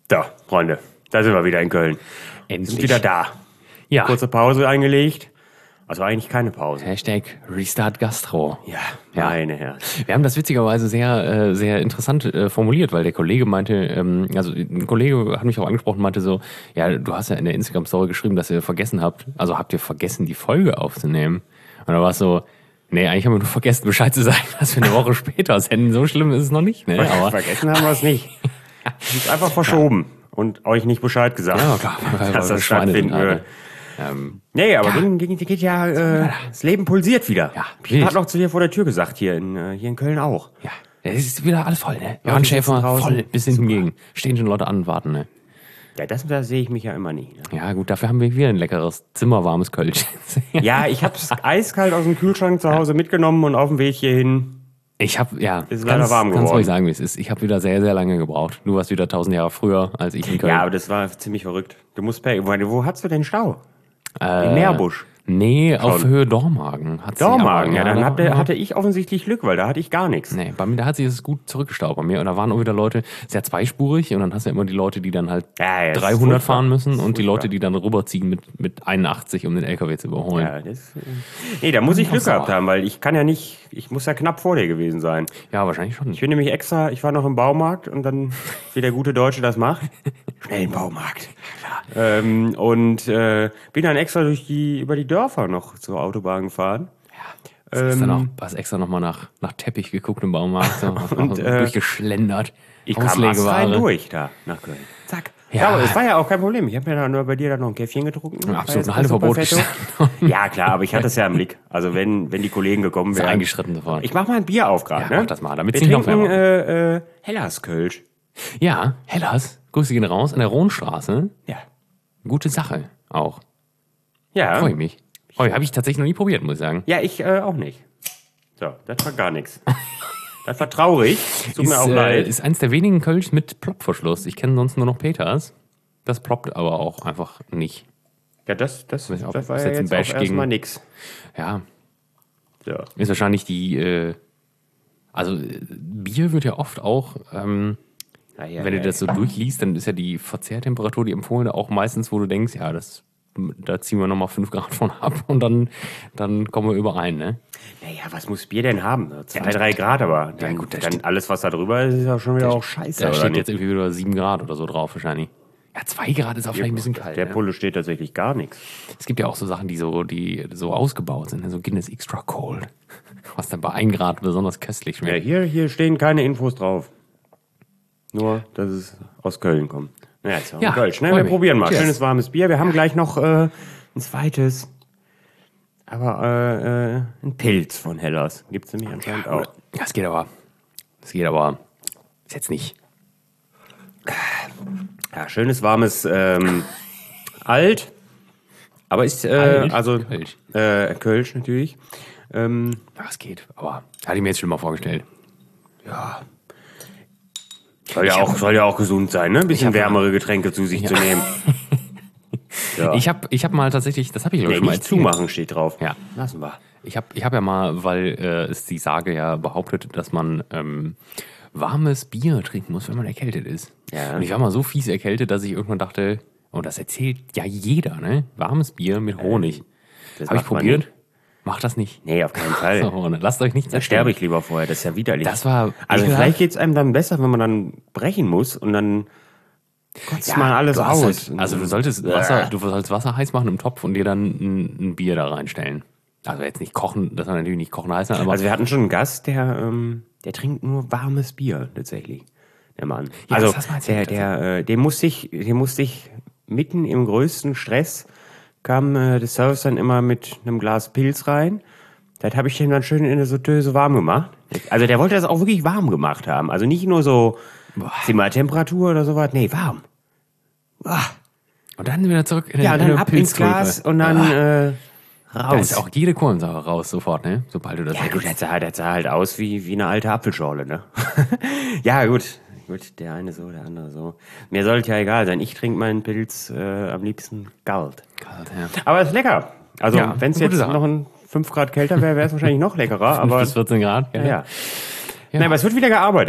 So, Freunde, da sind wir wieder in Köln. Endlich. Sind wieder da. Ja. Kurze Pause eingelegt. Also eigentlich keine Pause. Hashtag Restart Gastro. Ja, meine Herren. Wir haben das witzigerweise sehr interessant formuliert, weil der Kollege meinte, also ein Kollege hat mich auch angesprochen und meinte so, ja, du hast ja in der Instagram-Story geschrieben, dass ihr vergessen habt, also habt ihr vergessen, die Folge aufzunehmen? Und da war es so, nee, eigentlich haben wir nur vergessen, Bescheid zu sagen, dass wir eine Woche später senden. So schlimm ist es noch nicht, ne? Aber Vergessen haben wir es nicht. Es ist einfach verschoben und euch nicht Bescheid gesagt, ja, klar, dass das stattfinden wird. Nee, aber geht ja, das Leben pulsiert wieder. Ja, ich habe noch zu dir vor der Tür gesagt, hier in Köln auch. Ja, es ist wieder alles voll, ne? Ja, Johann die sitzen Schäfer, draußen. voll, bis hinten gegen. Stehen schon Leute an und warten, ne? Ja, das sehe ich mich ja immer nie. Ne? Ja, gut, dafür haben wir wieder ein leckeres, zimmerwarmes Kölsch. Ja, ich habe es eiskalt aus dem Kühlschrank zu Hause mitgenommen und auf dem Weg hierhin. Ich habe, ja, Ist leider warm ganz geworden. ruhig sagen, wie es ist. Ich habe wieder sehr, sehr lange gebraucht. Du warst wieder 1000 Jahre früher als ich in Köln. Ja, aber das war ziemlich verrückt. Du musst wo hast du denn Stau? Im Meerbusch. Nee, auf Höhe Dormagen. Hat sie Dormagen, aber, ja, dann da- hatte ich offensichtlich Glück, weil da hatte ich gar nichts. Nee, bei mir, da hat sich das gut zurückgestaut bei mir. Und da waren auch wieder Leute, ist ja zweispurig und dann hast du ja immer die Leute, die dann halt Ja, das ist 300 furchtbar. fahren müssen Das ist und die furchtbar. Leute, die dann rüberziehen mit 81, um den LKW zu überholen. Ja, nee, da muss ich Glück sauer. gehabt haben, weil ich muss ja knapp vor dir gewesen sein. Ja, wahrscheinlich schon. Ich bin nämlich ich war noch im Baumarkt und dann, wie der gute Deutsche das macht, schnell im Baumarkt. Und bin dann extra über die Dörfer noch zur Autobahn gefahren. Hast extra nochmal nach Teppich geguckt im Baumarkt, so, Und, durchgeschlendert. Ich kam rein durch da nach Köln. Zack. Ja, aber es war ja auch kein Problem. Ich habe mir dann nur bei dir dann noch ein Käffchen getrunken. Absolut, War ein Halteverbot jetzt perfetto. Ja, klar, aber ich hatte es ja im Blick. Also wenn die Kollegen gekommen Ist wären. eingeschritten sofort. Ich mach mal ein Bier auf gerade, Ja, ne? mach das mal, damit Wir es nicht noch trinken wärmer Hellas Kölsch. Ja, Hellas, Grüße gehen raus, an der Rohnstraße. Ja. Gute Sache auch. Ja. Freue ich mich. Habe ich tatsächlich noch nie probiert, muss ich sagen. Ja, ich auch nicht. So, das war gar nichts. Das war traurig. Tut mir auch leid. Ist eins der wenigen Kölsch mit Plopverschluss. Ich kenne sonst nur noch Peters. Das ploppt aber auch einfach nicht. Ja, das nicht, ob war das ja jetzt ein jetzt auch Bash erstmal gegen- nix. Ja, So. ist wahrscheinlich Bier wird ja oft auch, wenn du das so durchliest, dann ist ja die Verzehrtemperatur, die empfohlene, auch meistens, wo du denkst, ja, da ziehen wir nochmal 5 Grad von ab und dann kommen wir überein, ne? Naja, was muss Bier denn haben? 2, 3 Grad, aber dann, gut, das dann steht- alles, was da drüber ist, ist ja schon wieder auch scheiße. Da oder steht nicht? jetzt irgendwie wieder 7 Grad oder so drauf wahrscheinlich. Ja, 2 Grad ist auch vielleicht ein bisschen kalt. Der Ne? Pulle steht tatsächlich gar nichts. Es gibt ja auch so Sachen, die so ausgebaut sind, ne? So Guinness Extra Cold. Was dann bei 1 Grad besonders köstlich Ja, schmeckt. hier stehen keine Infos drauf. Nur, dass es aus Köln kommt. Naja, jetzt haben wir Ja, Kölsch, ne? freu Wir mich. probieren mal. Cheers. Schönes warmes Bier. Wir haben gleich noch ein zweites. Aber ein Pilz von Hellas. Gibt es nämlich anscheinend auch. Das geht aber. Ist jetzt nicht. Ja, schönes warmes Alt. Aber ist, Alt? also Kölsch. Kölsch natürlich. Das geht, aber hatte ich mir jetzt schon mal vorgestellt. Ja. Soll ja auch gesund sein, ne? Ein bisschen wärmere Getränke zu sich zu nehmen. Ja. Ich hab mal tatsächlich, das habe ich glaube ich Nee, schon mal nicht erzählt. zumachen steht drauf. Ja. Lassen wir. Ich hab ja mal, weil es die Sage ja behauptet, dass man warmes Bier trinken muss, wenn man erkältet ist. Ja. Und ich war mal so fies erkältet, dass ich irgendwann dachte, oh, das erzählt ja jeder, ne? Warmes Bier mit Honig. Das Habe ich macht man probiert. nicht. Macht das nicht. Nee, auf keinen Fall. So, lasst euch nichts Da sterbe ich lieber vorher, das ist ja widerlich. Das war also ekelhaft. vielleicht geht's einem dann besser, wenn man dann brechen muss und dann kotzt man alles du hast aus. Halt, also du solltest Wasser heiß machen im Topf und dir dann ein Bier da reinstellen. Also jetzt nicht kochen, das war natürlich nicht kochen heiß, aber Also wir hatten schon einen Gast, der trinkt nur warmes Bier tatsächlich. Der Mann. Ja, also das hast du mal erzählt, dem musste ich mitten im größten Stress kam der Service dann immer mit einem Glas Pilz rein. Das habe ich dem dann schön in der Sauteuse warm gemacht. Also der wollte das auch wirklich warm gemacht haben. Also nicht nur so Zimmertemperatur oder sowas. Nee, warm. und dann wieder zurück in Ja, in dann der ab ins Pilzkulpe. Glas und dann Da raus. ist auch jede Kohlensäure raus sofort, ne? Sobald du das Ja gut, das sah halt aus wie eine alte Apfelschorle, ne? Ja gut, der eine so, der andere so. Mir sollte ja egal sein. Ich trinke meinen Pilz am liebsten kalt. ja. Aber es ist lecker. Also Ja, wenn es gute jetzt Sache. noch ein 5 Grad kälter wäre, wäre es wahrscheinlich noch leckerer. Aber 5 bis 14 Grad. ja. Nein, aber es wird wieder gearbeitet.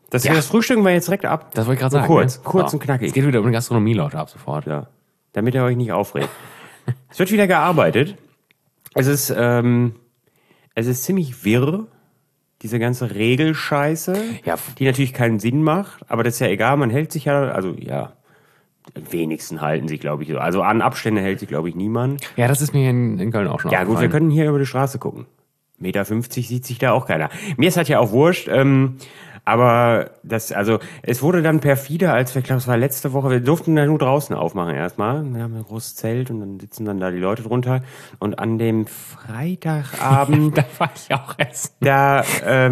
Das frühstücken wir jetzt direkt ab. Das wollte ich gerade sagen. Kurz und knackig. Es geht wieder um den Gastronomie, Leute, ab sofort. Ja, damit ihr euch nicht aufregt. Es wird wieder gearbeitet. Es ist ziemlich wirr, diese ganze Regelscheiße, die natürlich keinen Sinn macht, aber das ist ja egal, man hält sich ja, also ja, wenigsten halten sich, glaube ich, also an Abstände hält sich, glaube ich, niemand. Ja, das ist mir in Köln auch schon Ja gut, wir können hier über die Straße gucken. 1,50 Meter sieht sich da auch keiner. Mir ist halt ja auch wurscht, aber es wurde dann perfide, als wir, ich glaube, es war letzte Woche, wir durften da nur draußen aufmachen erstmal. Wir haben ein großes Zelt und dann sitzen dann da die Leute drunter. Und an dem Freitagabend, da war ich auch essen. Da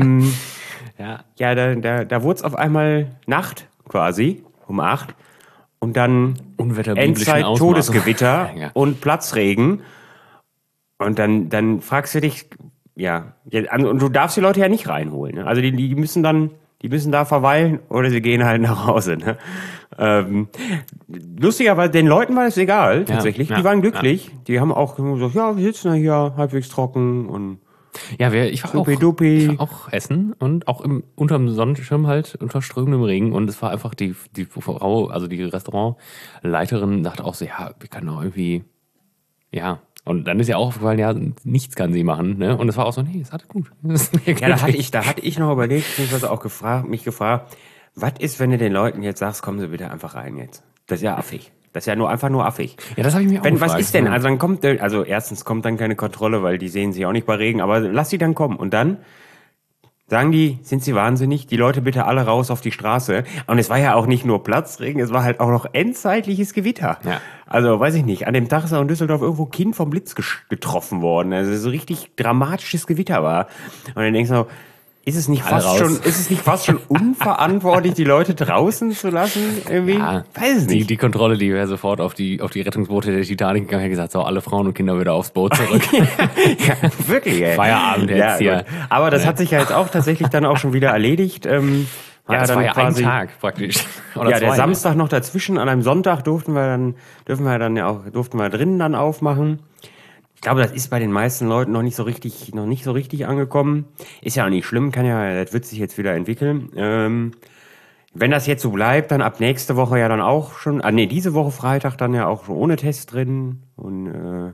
wurde es auf einmal Nacht quasi, um 8. Und dann Endzeit, Todesgewitter und Platzregen. Und dann fragst du dich, und du darfst die Leute ja nicht reinholen. Ne? Also die müssen da verweilen oder sie gehen halt nach Hause. Ne? Lustigerweise, den Leuten war das egal, tatsächlich. Die waren glücklich. Die haben auch gesagt, wir sitzen ja hier halbwegs trocken und ich war auch essen und auch unterm Sonnenschirm halt, unter strömendem Regen. Und es war einfach die Frau, also die Restaurantleiterin, dachte auch so, wir können auch irgendwie, Und dann ist ja auch aufgefallen, nichts kann sie machen, ne? Und es war auch so, nee, ist alles gut. Da hatte ich noch überlegt, beziehungsweise auch mich gefragt, was ist, wenn du den Leuten jetzt sagst, kommen Sie bitte einfach rein jetzt? Das ist ja affig. Das ist ja einfach nur affig. Ja, das habe ich mir auch gefragt. Was ist denn? Also erstens kommt dann keine Kontrolle, weil die sehen sich auch nicht bei Regen, aber lass sie dann kommen. Und dann sagen die, sind sie wahnsinnig? Die Leute bitte alle raus auf die Straße. Und es war ja auch nicht nur Platzregen, es war halt auch noch endzeitliches Gewitter. Ja. Also, weiß ich nicht, an dem Tag ist auch in Düsseldorf irgendwo ein Kind vom Blitz getroffen worden. Also, so richtig dramatisches Gewitter war. Und dann denkst du so, ist es nicht fast schon unverantwortlich, die Leute draußen zu lassen? Irgendwie? Ja, weiß es nicht. Die Kontrolle, die wäre sofort auf die Rettungsboote der Titanic gegangen und gesagt, so, alle Frauen und Kinder wieder aufs Boot zurück. Ja, wirklich, ey. Feierabend jetzt hier. Aber das hat sich ja jetzt auch tatsächlich dann auch schon wieder erledigt. Das war ja ein Tag praktisch. Oder der Samstag noch dazwischen. An einem Sonntag durften wir drinnen dann aufmachen. Ich glaube, das ist bei den meisten Leuten noch nicht so richtig angekommen. Ist ja auch nicht schlimm, das wird sich jetzt wieder entwickeln. Wenn das jetzt so bleibt, dann ab nächste Woche ja dann auch schon, diese Woche Freitag dann ja auch schon ohne Test drin. Und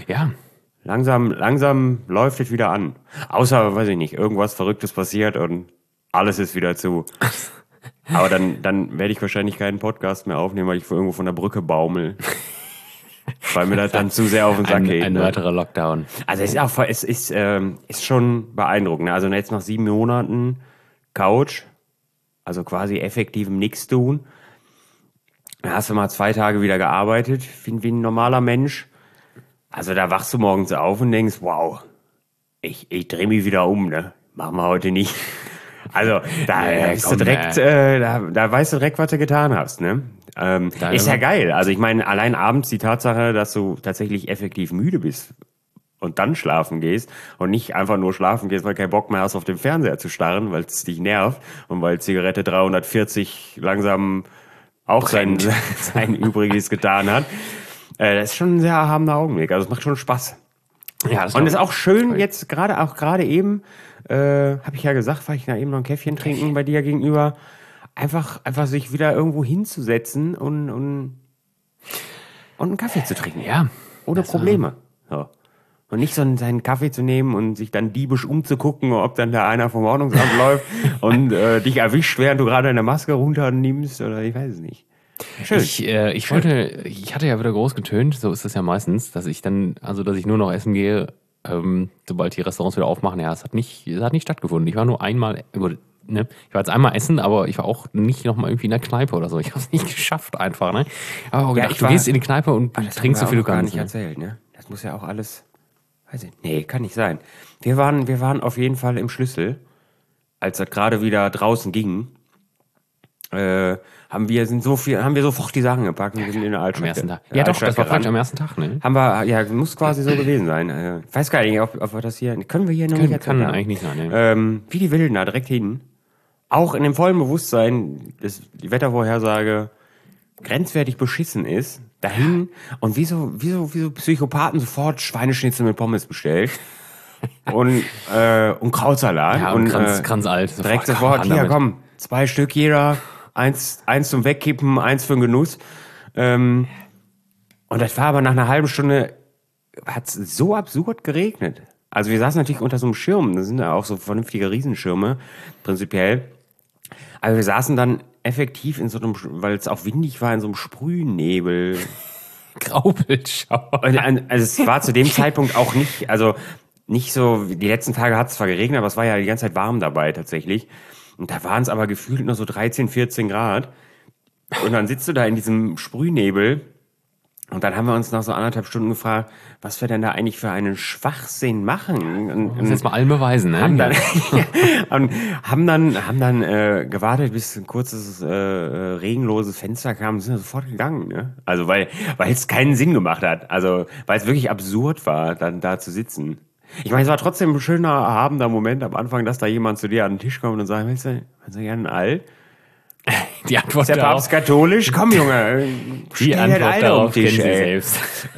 langsam läuft es wieder an. Außer, weiß ich nicht, irgendwas Verrücktes passiert und alles ist wieder zu. Aber dann werde ich wahrscheinlich keinen Podcast mehr aufnehmen, weil ich irgendwo von der Brücke baumel. Weil mir das dann zu sehr auf den Sack geht. Ein weiterer Lockdown. Also es ist schon beeindruckend. Also jetzt nach 7 Monaten Couch, also quasi effektivem Nichts tun. Dann hast du mal 2 Tage wieder gearbeitet, wie ein normaler Mensch. Also da wachst du morgens auf und denkst, wow, ich drehe mich wieder um, ne? Machen wir heute nicht. Also da weißt du direkt, was du getan hast, ne? Ist ja geil. Also ich meine, allein abends die Tatsache, dass du tatsächlich effektiv müde bist und dann schlafen gehst und nicht einfach nur schlafen gehst, weil kein Bock mehr hast, auf den Fernseher zu starren, weil es dich nervt und weil Zigarette 340 langsam auch sein Übriges getan hat. Das ist schon ein sehr erhabener Augenblick. Also es macht schon Spaß. Ja, und es ist auch schön jetzt gerade eben, habe ich ja gesagt, war ich da eben noch ein Käffchen trinken bei dir gegenüber. Einfach sich wieder irgendwo hinzusetzen und einen Kaffee zu trinken. Ja. Ohne Probleme. So. Und nicht so seinen Kaffee zu nehmen und sich dann diebisch umzugucken, ob dann da einer vom Ordnungsamt läuft und dich erwischt, während du gerade eine Maske runternimmst oder ich weiß es nicht. Schön. Ich hatte ja wieder groß getönt, so ist es ja meistens, dass ich nur noch essen gehe, sobald die Restaurants wieder aufmachen. Ja, es hat nicht stattgefunden. Ich war nur einmal, ne? Ich war jetzt einmal essen, aber ich war auch nicht nochmal irgendwie in der Kneipe oder so. Ich habe es nicht geschafft einfach, ne? Aber gedacht, du gehst in die Kneipe und trinkst so viel du kannst. Das haben wir gar nicht erzählt, ne? Das muss ja auch alles, weiß ich nicht. Nee, kann nicht sein. Wir waren auf jeden Fall im Schlüssel, als das gerade wieder draußen ging. Haben wir sofort die Sachen gepackt und wir sind in der Altstadt. Am ersten Tag. Ja doch, das war praktisch am ersten Tag, ne? Muss quasi so gewesen sein. Ich weiß gar nicht, ob wir das hier, können wir hier noch nicht erzählen? Kann eigentlich nicht sein, ne? Wie die Wilden da direkt hin. Auch in dem vollen Bewusstsein, dass die Wettervorhersage grenzwertig beschissen ist, dahin und wie so Psychopathen sofort Schweineschnitzel mit Pommes bestellt. und Krautsalat. Ja, und kranzalt. direkt sofort, hier, komm, 2 Stück jeder, eins zum Wegkippen, eins für den Genuss. Und das war aber nach einer halben Stunde, hat es so absurd geregnet. Also wir saßen natürlich unter so einem Schirm, das sind ja auch so vernünftige Riesenschirme, prinzipiell. Aber wir saßen dann effektiv in so einem, weil es auch windig war, in so einem Sprühnebel. Graupelschauer. Also es war zu dem Zeitpunkt auch nicht, also nicht so, die letzten Tage hat es zwar geregnet, aber es war ja die ganze Zeit warm dabei tatsächlich. Und da waren es aber gefühlt nur so 13, 14 Grad. Und dann sitzt du da in diesem Sprühnebel. Und dann haben wir uns nach so 1,5 Stunden gefragt, was wir denn da eigentlich für einen Schwachsinn machen. Und Das jetzt mal allen beweisen, ne? Haben dann gewartet, bis ein kurzes regenloses Fenster kam und sind sofort gegangen. Ne? Also weil es keinen Sinn gemacht hat. Also weil es wirklich absurd war, dann da zu sitzen. Ich meine, es war trotzdem ein schöner, erhabener Moment am Anfang, dass da jemand zu dir an den Tisch kommt und sagt, willst du gerne ein All? Die Antwort ist der Papst katholisch? Komm, Junge. Die Antwort darauf kennen Sie selbst.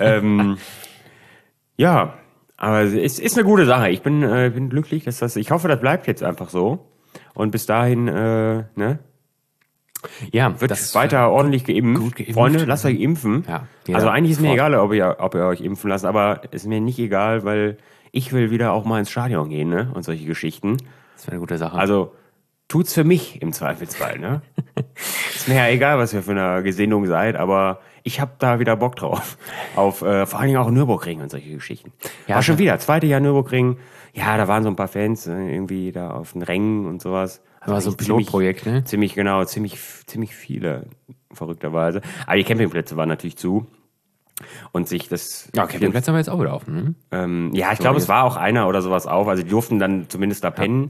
Ja, aber es ist eine gute Sache. Ich bin glücklich, dass ich hoffe, das bleibt jetzt einfach so. Und bis dahin, ne? Ja, wird das weiter ordentlich geimpft. Gut geimpft. Freunde, lasst euch impfen. Ja, also eigentlich ist mir egal, ob ihr euch impfen lasst, aber ist mir nicht egal, weil ich will wieder auch mal ins Stadion gehen, ne? Und solche Geschichten. Das wäre eine gute Sache. Also tut's für mich im Zweifelsfall, ne? Ist mir ja egal, was ihr für eine Gesinnung seid, aber ich hab da wieder Bock drauf. Auf vor allen Dingen auch Nürburgring und solche Geschichten. Ja, war schon wieder, 2. Jahr Nürburgring. Ja, da waren so ein paar Fans irgendwie da auf den Rängen und sowas. Also war so ein Pilotprojekt, ne? Ziemlich viele, verrückterweise. Aber die Campingplätze waren natürlich zu. Und sich das... Ja, Campingplätze haben wir jetzt auch wieder offen, ne? Ja, ich glaube, es war auch einer oder sowas auf. Also die durften dann zumindest da pennen.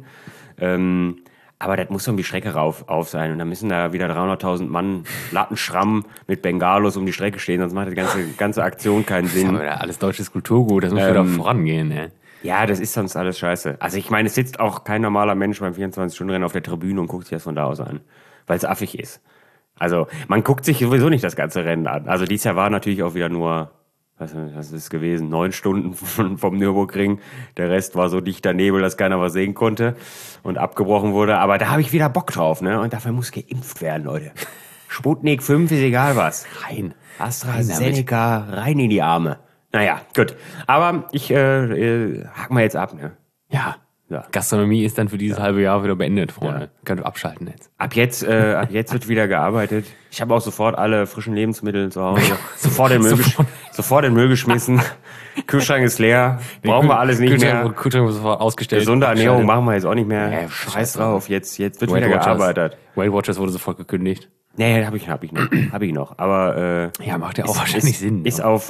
Aber das muss um die Strecke auf sein. Und dann müssen da wieder 300.000 Mann Lattenschramm mit Bengalos um die Strecke stehen. Sonst macht die ganze Aktion keinen Sinn. Das ist aber alles deutsches Kulturgut. Das muss wieder vorangehen, ne? Ja, das ist sonst alles scheiße. Also ich meine, es sitzt auch kein normaler Mensch beim 24-Stunden-Rennen auf der Tribüne und guckt sich das von da aus an. Weil es affig ist. Also man guckt sich sowieso nicht das ganze Rennen an. Also dieses Jahr war natürlich auch wieder nur... Was ist es gewesen? 9 Stunden vom Nürburgring. Der Rest war so dichter Nebel, dass keiner was sehen konnte und abgebrochen wurde. Aber da habe ich wieder Bock drauf, ne? Und dafür muss geimpft werden, Leute. Sputnik 5 ist egal was. Rein. AstraZeneca, rein in die Arme. Naja, gut. Aber ich hack mal jetzt ab, ne? Ja. Gastronomie ist dann für dieses halbe Jahr wieder beendet, Freunde. Ja. Könnt ihr abschalten jetzt. Ab jetzt wird wieder gearbeitet. Ich habe auch sofort alle frischen Lebensmittel zu Hause. Sofort in den Müll geschmissen. Kühlschrank ist leer. Brauchen wir alles nicht mehr. Kühlschrank wird sofort ausgestellt. Gesunde Ernährung machen wir jetzt auch nicht mehr. Ja, Scheiß drauf. Jetzt wird wieder gearbeitet. Weight Watchers wurde sofort gekündigt. Nee, hab ich noch. Aber ja, macht ja auch wahrscheinlich Sinn. Ist auf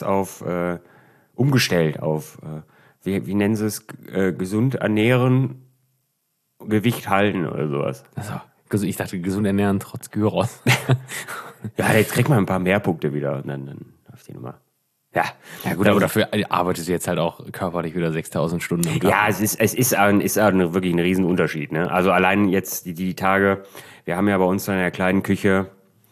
umgestellt auf wie nennen sie es? Gesund ernähren, Gewicht halten oder sowas. Also, ich dachte, gesund ernähren trotz Gyros. Ja, jetzt kriegt man ein paar mehr Punkte wieder und dann auf die Nummer. Ja gut, aber dafür arbeitest du jetzt halt auch körperlich wieder 6.000 Stunden am Tag. Ja, es ist wirklich ein Riesenunterschied. Ne? Also allein jetzt die Tage, wir haben ja bei uns in der kleinen Küche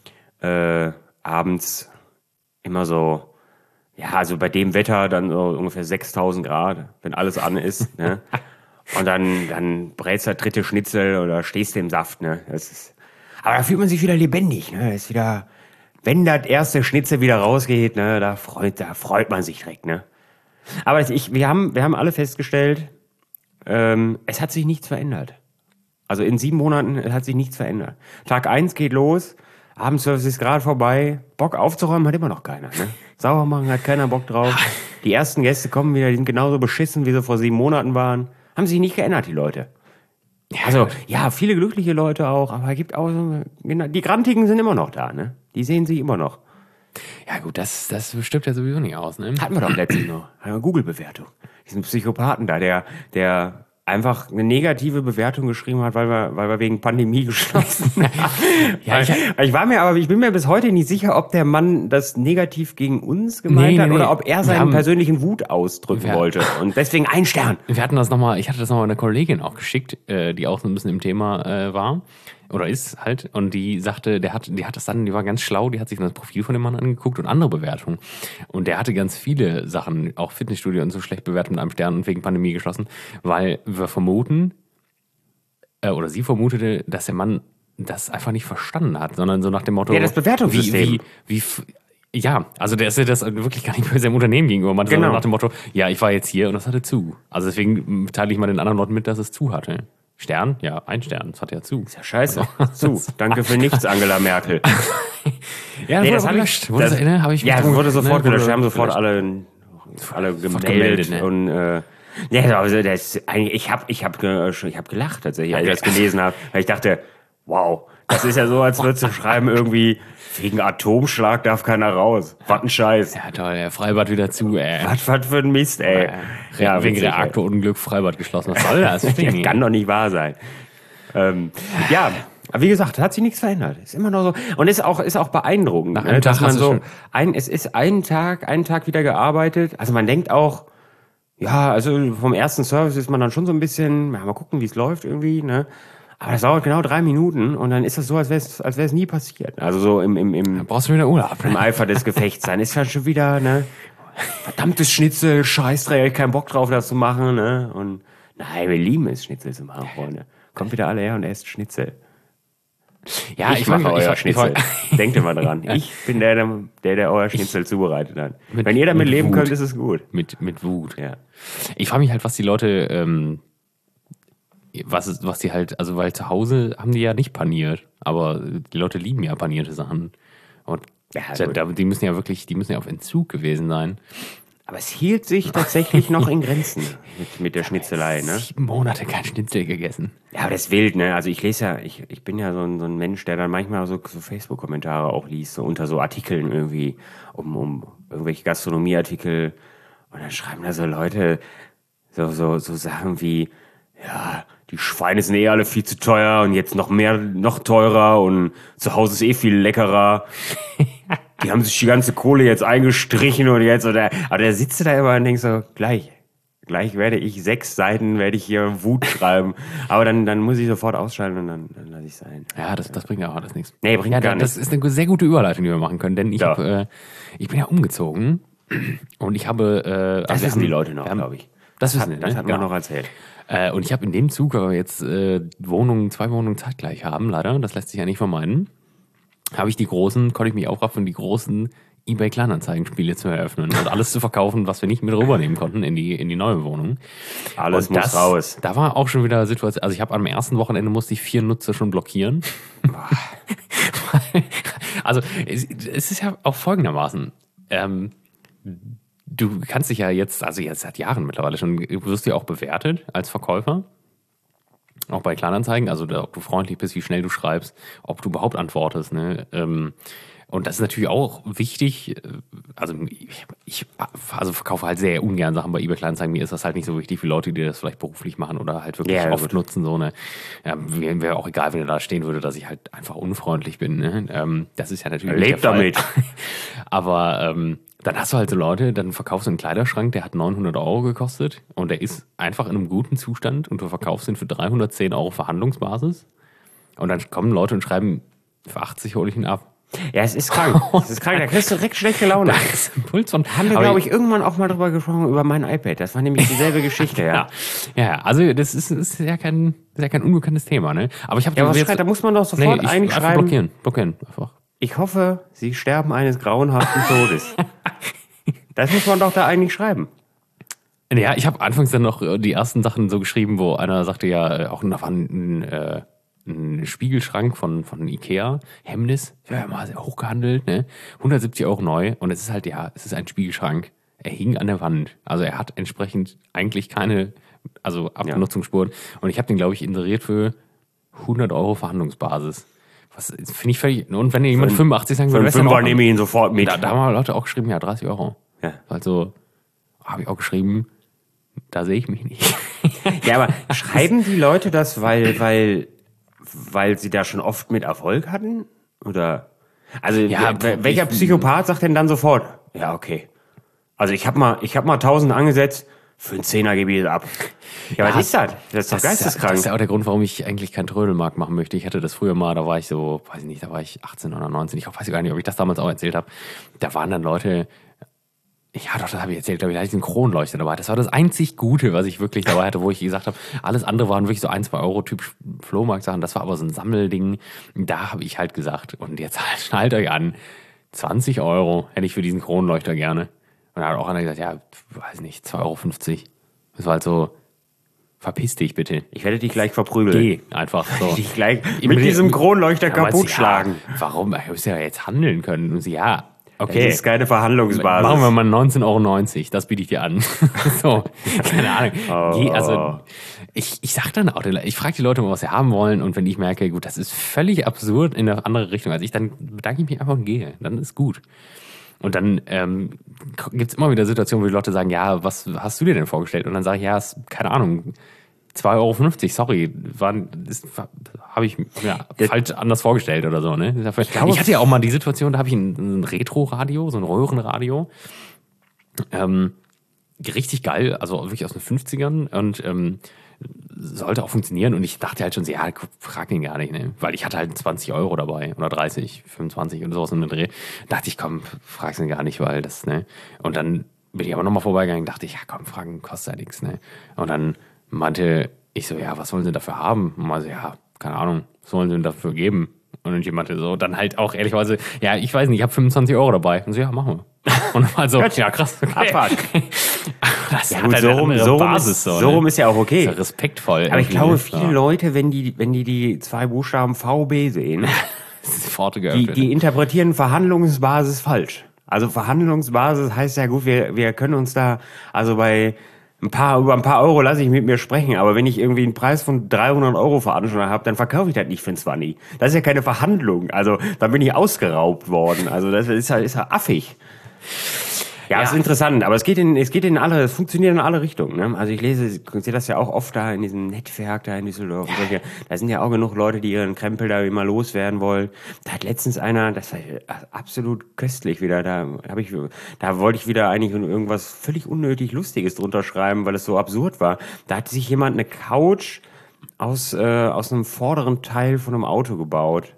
abends immer so, ja, also bei dem Wetter dann so ungefähr 6.000 Grad, wenn alles an ist. Ne? Und dann brätst du das 3. Schnitzel oder stehst du im Saft. Ne? Aber da fühlt man sich wieder lebendig. Ne? Ist wieder, wenn das erste Schnitzel wieder rausgeht, ne, da freut man sich direkt. Ne? Aber wir haben alle festgestellt, es hat sich nichts verändert. Also in 7 Monaten hat sich nichts verändert. Tag 1 geht los, Abendservice ist gerade vorbei, Bock aufzuräumen hat immer noch keiner. Ne? Sauber machen hat keiner Bock drauf. Die ersten Gäste kommen wieder, die sind genauso beschissen, wie sie vor 7 Monaten waren. Haben sich nicht geändert, die Leute. Also, ja, viele glückliche Leute auch, aber es gibt auch so, die Grantigen sind immer noch da, ne? Die sehen sich immer noch. Ja gut, das stimmt ja sowieso nicht aus, ne? Hatten wir doch letztens noch. Eine Google-Bewertung. Diesen Psychopathen da, der einfach eine negative Bewertung geschrieben hat, weil wir wegen Pandemie geschlossen haben. Ja, ich bin mir bis heute nicht sicher, ob der Mann das negativ gegen uns gemeint hat oder ob er seinen persönlichen Wut ausdrücken wollte. Und deswegen 1 Stern. Ich hatte das nochmal einer Kollegin auch geschickt, die auch so ein bisschen im Thema war. oder ist halt, und die sagte, die hat das dann, die war ganz schlau, die hat sich dann das Profil von dem Mann angeguckt und andere Bewertungen. Und der hatte ganz viele Sachen, auch Fitnessstudio und so schlecht bewertet mit einem Stern und wegen Pandemie geschlossen, weil wir vermuten, oder sie vermutete, dass der Mann das einfach nicht verstanden hat, sondern so nach dem Motto, Ja, das Bewertungssystem. Ja, also der ist ja das wirklich gar nicht bei seinem Unternehmen gegenüber meinte, sondern nach dem Motto, ja, ich war jetzt hier und das hatte zu. Also deswegen teile ich mal den anderen Leuten mit, dass es zu hatte. Stern? Ja, 1 Stern, das hat ja zu. Ist ja scheiße. Zu. Danke für nichts, Angela Merkel. Ja, das wurde gelöscht. Wurde sofort gelöscht. Wir haben sofort alle gemeldet. Ne? Und ja, also ich hab gelacht tatsächlich, als ich das gelesen habe. Weil ich dachte, wow, das ist ja so, als würdest du schreiben irgendwie, wegen Atomschlag darf keiner raus. Was ein Scheiß. Ja, toll, der Freibad wieder zu, ey. Was für ein Mist, ey. Ja, wegen Reaktorunglück Freibad geschlossen. Was soll das? Das kann doch nicht wahr sein. Ja, aber wie gesagt, hat sich nichts verändert. Ist immer noch so. Und ist auch beeindruckend. Nach einem Tag dass man hast du so, es ist einen Tag wieder gearbeitet. Also man denkt auch, ja, also vom ersten Service ist man dann schon so ein bisschen, ja, mal gucken, wie es läuft irgendwie, ne? Aber das dauert genau 3 Minuten und dann ist das so, als wäre es nie passiert. Also so Dann brauchst du wieder Urlaub. im Eifer des Gefechts sein. Ist ja schon wieder, ne? Verdammtes Schnitzel, Scheißdreck, kein Bock drauf, das zu machen, ne? Und nein, wir lieben es, Schnitzel zu machen, Freunde. Kommt wieder alle her und esst Schnitzel. Ja, ich mache euer Schnitzel. Denkt immer dran. Ich bin der euer Schnitzel zubereitet hat. Wenn ihr damit leben könnt, ist es gut. Mit Wut. Ja. Ich frage mich halt, was die Leute, was die halt, also weil zu Hause haben die ja nicht paniert, aber die Leute lieben ja panierte Sachen. Und die müssen ja auf Entzug gewesen sein. Aber es hielt sich tatsächlich noch in Grenzen mit der Schnitzelei, ne? 7 Monate kein Schnitzel gegessen. Ja, aber das ist wild, ne? Also ich lese ja, ich bin ja so ein Mensch, der dann manchmal so Facebook-Kommentare auch liest, so unter so Artikeln irgendwie, um irgendwelche Gastronomieartikel. Und dann schreiben da so Leute so Sachen wie, ja, die Schweine sind eh alle viel zu teuer und jetzt noch teurer und zu Hause ist eh viel leckerer. Die haben sich die ganze Kohle jetzt eingestrichen und jetzt, aber der sitzt da immer und denkt so, gleich werde ich 6 Seiten, werde ich hier Wut schreiben. Aber dann muss ich sofort ausschalten und dann lasse ich es sein. Ja, das bringt ja auch alles nichts. Nee, bringt gar nichts. Das ist eine sehr gute Überleitung, die wir machen können, denn ich bin ja umgezogen und ich habe... das wissen die Leute noch, glaube ich. Das hat man noch erzählt. Und ich habe in dem Zug, weil wir jetzt 2 Wohnungen zeitgleich haben, leider, das lässt sich ja nicht vermeiden, konnte ich mich aufraffen, die großen eBay-Kleinanzeigen-Spiele zu eröffnen und alles zu verkaufen, was wir nicht mit rübernehmen konnten in die neue Wohnung. Alles und muss raus. Da war auch schon wieder Situation, also ich habe am ersten Wochenende musste ich 4 Nutzer schon blockieren. Also es ist ja auch folgendermaßen, du kannst dich ja jetzt seit Jahren mittlerweile schon, du wirst ja auch bewertet als Verkäufer. Auch bei Kleinanzeigen, also ob du freundlich bist, wie schnell du schreibst, ob du überhaupt antwortest. Ne? Und das ist natürlich auch wichtig. Also ich verkaufe halt sehr ungern Sachen bei eBay Kleinanzeigen. Mir ist das halt nicht so wichtig wie Leute, die das vielleicht beruflich machen oder halt wirklich oft nutzen. So eine, wäre auch egal, wenn da stehen würde, dass ich halt einfach unfreundlich bin. Ne? Das ist ja natürlich nicht der Fall. Damit. Aber dann hast du halt so Leute, dann verkaufst du einen Kleiderschrank, der hat 900 € gekostet und der ist einfach in einem guten Zustand und du verkaufst ihn für 310 € Verhandlungsbasis und dann kommen Leute und schreiben, für 80 hole ich ihn ab. Ja, es ist krank. Da kriegst du direkt schlechte Laune. Das ist ein Puls von... Haben wir, glaube ich, irgendwann auch mal drüber gesprochen, über mein iPad. Das war nämlich dieselbe Geschichte, ja. Ja, also das ist ja kein unbekanntes Thema, ne? Aber ich habe da muss man doch sofort einschreiben. Blockieren, einfach. Ich hoffe, Sie sterben eines grauenhaften Todes. Das muss man doch da eigentlich schreiben. Ja, ich habe anfangs dann noch die ersten Sachen so geschrieben, wo einer sagte ja, auch da war ein Spiegelschrank von Ikea, Hemmnis, ja, mal sehr hochgehandelt, ne? 170 € neu und es ist halt, es ist ein Spiegelschrank. Er hing an der Wand. Also er hat entsprechend eigentlich keine, Abnutzungsspuren. Und ich habe den, glaube ich, inseriert für 100 € Verhandlungsbasis. Was finde ich völlig. Und wenn jemand 85 sagen würde, für einen 5er nehme ich ihn sofort mit. Da haben Leute auch geschrieben, ja, 30 €. Ja. Also habe ich auch geschrieben, da sehe ich mich nicht. Ja, aber schreiben die Leute das, weil sie da schon oft mit Erfolg hatten? Oder? Also, welcher Psychopath sagt denn dann sofort, ja, okay. Also ich hab mal 1000 angesetzt, für einen 10er gebe ich ab. Ja, was ist das? Das ist doch geisteskrank. Das ist ja auch der Grund, warum ich eigentlich keinen Trödelmarkt machen möchte. Ich hatte das früher mal, da war ich so, weiß ich nicht, da war ich 18 oder 19. Ich weiß gar nicht, ob ich das damals auch erzählt habe. Da waren dann Leute, ja doch, das habe ich erzählt, glaube ich, da hatte ich einen Kronleuchter dabei. Das war das einzig Gute, was ich wirklich dabei hatte, wo ich gesagt habe, alles andere waren wirklich so 1, 2 Euro Typ Flohmarkt-Sachen. Das war aber so ein Sammelding. Da habe ich halt gesagt, und jetzt schnallt euch an, 20 Euro hätte ich für diesen Kronleuchter gerne. Und da hat auch einer gesagt, ja, weiß nicht, 2,50 Euro. Das war halt so, verpiss dich bitte. Ich werde dich gleich verprügeln. Geh einfach so. Ich dich gleich mit diesem Kronleuchter kaputt schlagen. Ja, warum? Ich muss ja jetzt handeln können. Und sie, ja, okay. Das ist keine Verhandlungsbasis. Machen wir mal 19,90 Euro. Das biete ich dir an. So, keine Ahnung. Also, ich sag dann auch, ich frage die Leute mal, was sie haben wollen. Und wenn ich merke, gut, das ist völlig absurd in eine andere Richtung als ich, dann bedanke ich mich einfach und gehe. Dann ist gut. Und dann gibt es immer wieder Situationen, wo die Leute sagen, ja, was hast du dir denn vorgestellt? Und dann sage ich, ja, keine Ahnung, 2,50 Euro, sorry, habe ich mir falsch anders vorgestellt oder so. Ne? Ich hatte ja auch mal die Situation, da habe ich ein Retro-Radio, so ein Röhrenradio. Richtig geil, also wirklich aus den 50ern und sollte auch funktionieren. Und ich dachte halt schon so, ja, frag ihn gar nicht, ne? Weil ich hatte halt 20 Euro dabei oder 30, 25 oder sowas in den Dreh. Dachte ich, komm, frag's ihn gar nicht, weil das, ne? Und dann bin ich aber nochmal vorbeigegangen, dachte ich, ja komm, fragen kostet ja nichts, ne? Und dann meinte ich so, ja, was wollen sie dafür haben? Und mal so, ja, keine Ahnung, was wollen sie denn dafür geben? Und dann jemand so, dann halt auch ehrlicherweise, ja, ich weiß nicht, ich habe 25 Euro dabei. Und so, ja, machen wir. Und mal so, ja, krass, okay. Abfahrt. Das ja, gut, so rum ist ja auch okay. Ist ja respektvoll. Aber ich glaube, viele Leute, wenn die 2 Buchstaben VB sehen, die interpretieren Verhandlungsbasis falsch. Also Verhandlungsbasis heißt ja gut, wir können uns da, also über ein paar Euro lasse ich mit mir sprechen, aber wenn ich irgendwie einen Preis von 300 Euro veranschlagt habe, dann verkaufe ich das nicht für ein 20. Das ist ja keine Verhandlung. Also dann bin ich ausgeraubt worden. Also das ist ja affig. Ja, das ist interessant, aber es funktioniert in alle Richtungen, ne? Also ich sehe das ja auch oft da in diesem Netzwerk da in Düsseldorf und solche, da sind ja auch genug Leute, die ihren Krempel da immer loswerden wollen. Da hat letztens einer, das war absolut köstlich wieder, da wollte ich wieder eigentlich irgendwas völlig unnötig Lustiges drunter schreiben, weil es so absurd war. Da hat sich jemand eine Couch aus einem vorderen Teil von einem Auto gebaut.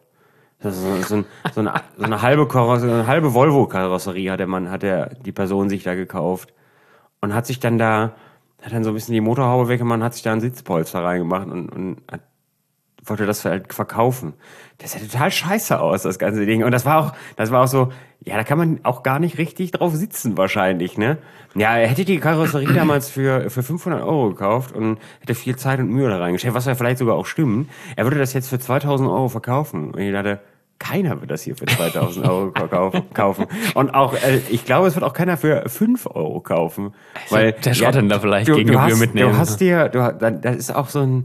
So eine halbe Volvo-Karosserie hat die Person sich da gekauft und hat dann so ein bisschen die Motorhaube weggemacht und hat sich da ein Sitzpolster reingemacht und wollte das halt verkaufen. Das sah total scheiße aus, das ganze Ding. Und das war auch so, ja, da kann man auch gar nicht richtig drauf sitzen wahrscheinlich, ne? Ja, er hätte die Karosserie damals für 500 Euro gekauft und hätte viel Zeit und Mühe da reingesteckt, was ja vielleicht sogar auch stimmt. Er würde das jetzt für 2000 Euro verkaufen. Und ich dachte, keiner wird das hier für 2000 Euro kaufen. Und auch, ich glaube, es wird auch keiner für 5 Euro kaufen. Weil der Schotthändler vielleicht Gegengebühr mitnehmen. Das ist auch so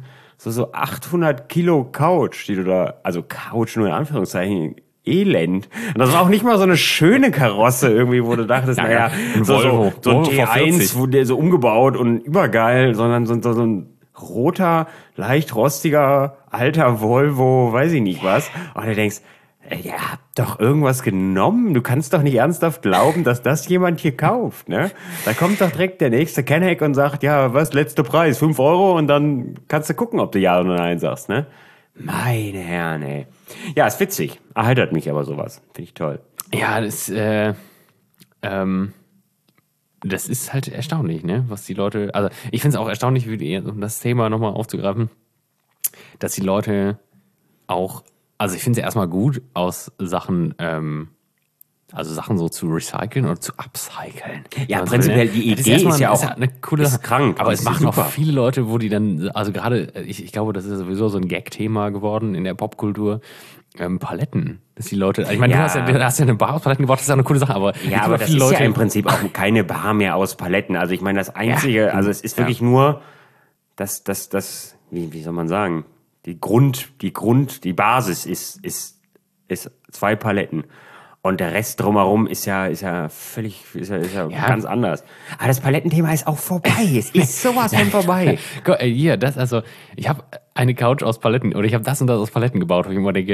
800 Kilo Couch, die du da, also Couch nur in Anführungszeichen, Elend. Und das war auch nicht mal so eine schöne Karosse irgendwie, wo du dachtest, naja, so ein T1, wo der so umgebaut und übergeil, sondern so ein roter, leicht rostiger, alter Volvo, weiß ich nicht was. Und du denkst, ihr habt doch irgendwas genommen. Du kannst doch nicht ernsthaft glauben, dass das jemand hier kauft, ne? Da kommt doch direkt der nächste Kenneck und sagt, ja, was, letzter Preis, 5 Euro und dann kannst du gucken, ob du Ja oder Nein sagst, ne? Meine Herren, ey. Ja, ist witzig. Erheitert mich aber sowas. Finde ich toll. Ja, das ist halt erstaunlich, ne? Was die Leute, also ich finde es auch erstaunlich, um das Thema nochmal aufzugreifen, dass die Leute auch, also ich finde es erstmal gut, aus Sachen, also Sachen so zu recyceln oder zu upcyclen. Ja, also, prinzipiell die Idee ist ja auch eine coole Sache. Krank. Aber es machen auch viele Leute, wo die dann, also gerade, ich glaube, das ist sowieso so ein Gag-Thema geworden in der Popkultur. Paletten, dass die Leute, ich meine, du hast ja eine Bar aus Paletten gebaut, das ist ja eine coole Sache, aber ja, aber das ist Leute ja im Prinzip auch keine Bar mehr aus Paletten. Also ich meine, das Einzige, also es ist wirklich nur das, wie soll man sagen, die Basis ist 2 Paletten. Und der Rest drumherum ist ja ganz anders. Aber das Palettenthema ist auch vorbei. Es ist sowas von vorbei. Hier, ich habe eine Couch aus Paletten oder ich habe das und das aus Paletten gebaut, wo ich immer denke,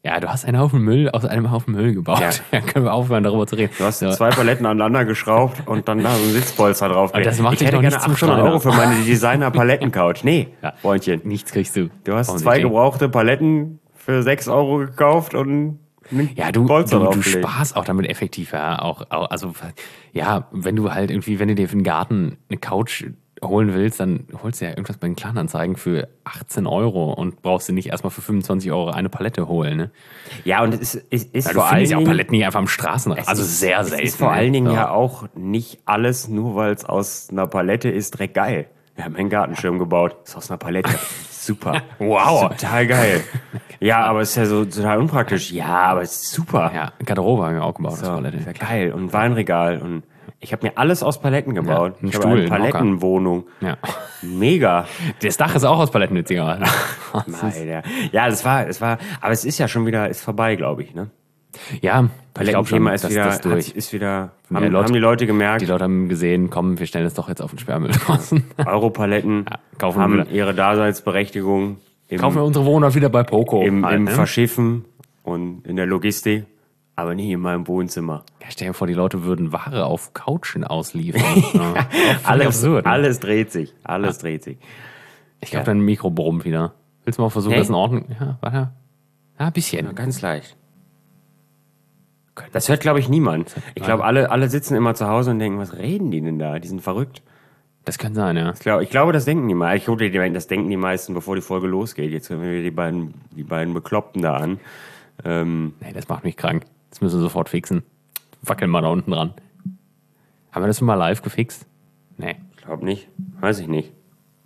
Ja, du hast einen Haufen Müll aus einem Haufen Müll gebaut. Ja. Ja, können wir aufhören, darüber zu reden. Du hast 2 Paletten aneinander geschraubt und dann da so ein Sitzpolster drauf. Aber das macht ich dich hätte doch gerne nicht zum 800 Schreiner. Euro für meine Designer-Paletten-Couch. Nee, Ja. Freundchen. Nichts kriegst du. Du hast 2 Offensichtlich. gebrauchte Paletten für 6 Euro gekauft und Ja, du Polster du draufgelegt. sparst auch damit effektiv, ja. Also, ja, wenn du halt irgendwie, wenn du dir für den Garten eine Couch holen willst, dann holst du ja irgendwas bei den Kleinanzeigen für 18 Euro und brauchst du nicht erstmal für 25 Euro eine Palette holen, ne? Ja, und es ist Ja, du vor allen findest ja auch Dingen... Paletten nicht einfach am Straßenrand. Also sehr Es selten. ist vor allen Dingen ne? ja auch nicht alles, nur weil es aus einer Palette ist, direkt geil. Wir haben einen Gartenschirm gebaut. Ist aus einer Palette. Super. Wow. Total geil. Ja, aber es ist ja so total unpraktisch. Ja, aber es ist super. Ja, Garderobe haben wir auch gebaut, So, das Palette. ist ja geil. Und Weinregal. Und ich habe mir alles aus Paletten gebaut. ein ich Stuhl, habe eine ein Hocker. Palettenwohnung. Ja. Mega. Das Dach ist auch aus Paletten, witziger. Alter. Ja, das war, aber es ist ja schon wieder, ist vorbei, glaube ich, ne? Ja, ich glaube schon, Palettenthema ist dass wieder, das durch. ist wieder, Ja, haben die Leute gemerkt, Die Leute haben gesehen, komm, wir stellen es doch jetzt auf den Sperrmüll draußen. Europaletten kaufen haben wir wieder. ihre Daseinsberechtigung Kaufen wir unsere Wohnung wieder bei Poco. im halt, ne? Verschiffen und in der Logistik, aber nicht in meinem Wohnzimmer. Ja, stell dir vor, die Leute würden Ware auf Couchen ausliefern. Ja. Alles, absurd, ne? alles dreht sich. Alles dreht sich. Ich glaube, dein Mikro brummt wieder. Willst du mal versuchen, Hey? das in Ordnung? Ja, warte. Ja, ein bisschen. Ja, ganz leicht. Das hört, glaube ich, niemand. Ich glaube, alle sitzen immer zu Hause und denken, was reden die denn da? Die sind verrückt. Das kann sein, ja. Ich glaube, das denken die mal. Ich glaube, das denken die meisten, bevor die Folge losgeht. Jetzt hören wir die beiden Bekloppten da an. Nee, das macht mich krank. Das müssen wir sofort fixen. Wackeln mal da unten dran. Haben wir das schon mal live gefixt? Nee. Ich glaube nicht. Weiß ich nicht.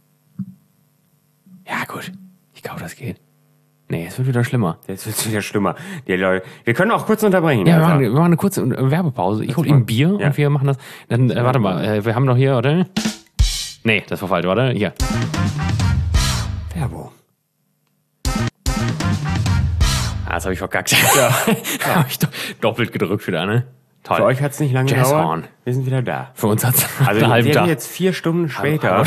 Ja, gut. Ich glaube, das geht. Nee, es wird wieder schlimmer. Jetzt wird es wieder schlimmer. Die Leute, wir können auch kurz unterbrechen. Ja, Alter. wir machen eine kurze Werbepause. Ich hole mal. ihm Bier Ja. und wir machen das. Dann, warte mal, wir haben noch hier, oder? Nee, das war falsch, warte. Hier. Werbung. Ah, das habe ich verkackt. Ja. Habe ich doppelt gedrückt wieder, ne? Toll. Für euch hat es nicht lange Jazzhorn. gedauert. Wir sind wieder da. Für uns hat es Also einen halben wir Tag. sind jetzt 4 Stunden später.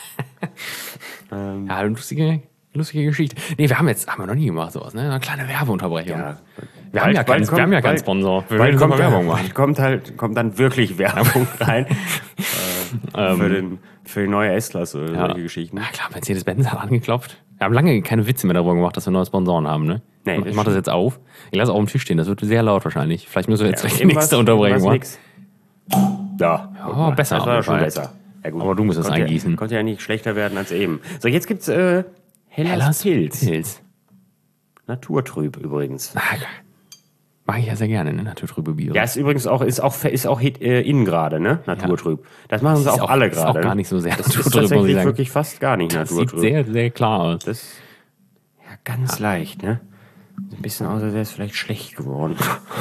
Ja, lustige Geschichte. Nee, haben wir noch nie gemacht sowas, ne? Eine kleine Werbeunterbrechung. Ja. Wir haben ja keinen Sponsor. Wir Bald will kommt, mal Werbung machen. kommt dann wirklich Werbung rein. Für die neue S-Klasse oder solche Geschichten. Ja klar, Mercedes-Benz hat angeklopft. Wir haben lange keine Witze mehr darüber gemacht, dass wir neue Sponsoren haben, ne? Nee, ich mach das jetzt auf. Ich lasse auch auf dem Tisch stehen, das wird sehr laut wahrscheinlich. Vielleicht müssen wir jetzt gleich die Irgendwas- nächste Unterbrechung machen. nix. Da. guck aber mal, besser Das auf war jeden schon Fall. besser. Ja, gut. Aber du musst es Konnte eingießen. Konnte ja nicht schlechter werden als eben. So, jetzt gibt's Hellas Pilz. Naturtrüb übrigens. Mag ich ja sehr gerne, ne? Naturtrübe Bier. Ja, ist übrigens auch in gerade, ne? Naturtrüb. Das machen sie Das ist auch auch- alle ist auch gerade. gar nicht so sehr Das ist naturtrüb, muss ich tatsächlich sagen. wirklich fast gar nicht Sieht Naturtrüb. sehr, sehr klar aus. Das ja ganz leicht, ne? Sieht ein bisschen aus, als wäre es vielleicht schlecht geworden.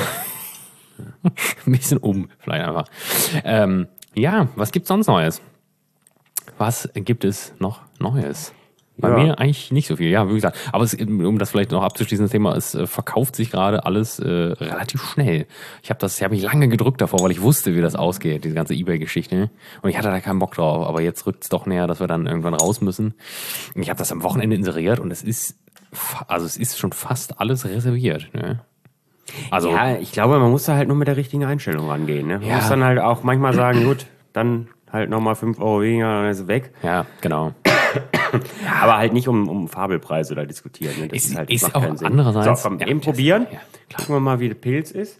Ein bisschen vielleicht einfach. Ja, was gibt's sonst Neues? Was gibt es noch Neues? Bei Ja. mir eigentlich nicht so viel, ja, wie gesagt. Aber um das vielleicht noch abzuschließen, das Thema, es verkauft sich gerade alles relativ schnell. Ich habe mich lange gedrückt davor, weil ich wusste, wie das ausgeht, diese ganze Ebay-Geschichte. Und ich hatte da keinen Bock drauf. Aber jetzt rückt es doch näher, dass wir dann irgendwann raus müssen. Und ich habe das am Wochenende inseriert und es ist schon fast alles reserviert. Ne? Also, Ja, ich glaube, man muss da halt nur mit der richtigen Einstellung rangehen. Ne? Man Ja. muss dann halt auch manchmal sagen, gut, dann halt nochmal 5 Euro weniger, dann ist es weg. ja, genau. Aber halt nicht um Fabelpreise da diskutieren. Ne? Das Ist macht auch keinen Sinn. andererseits- So, komm, ja, eben das- probieren. ja, klar. Gucken wir mal, wie der Pilz ist.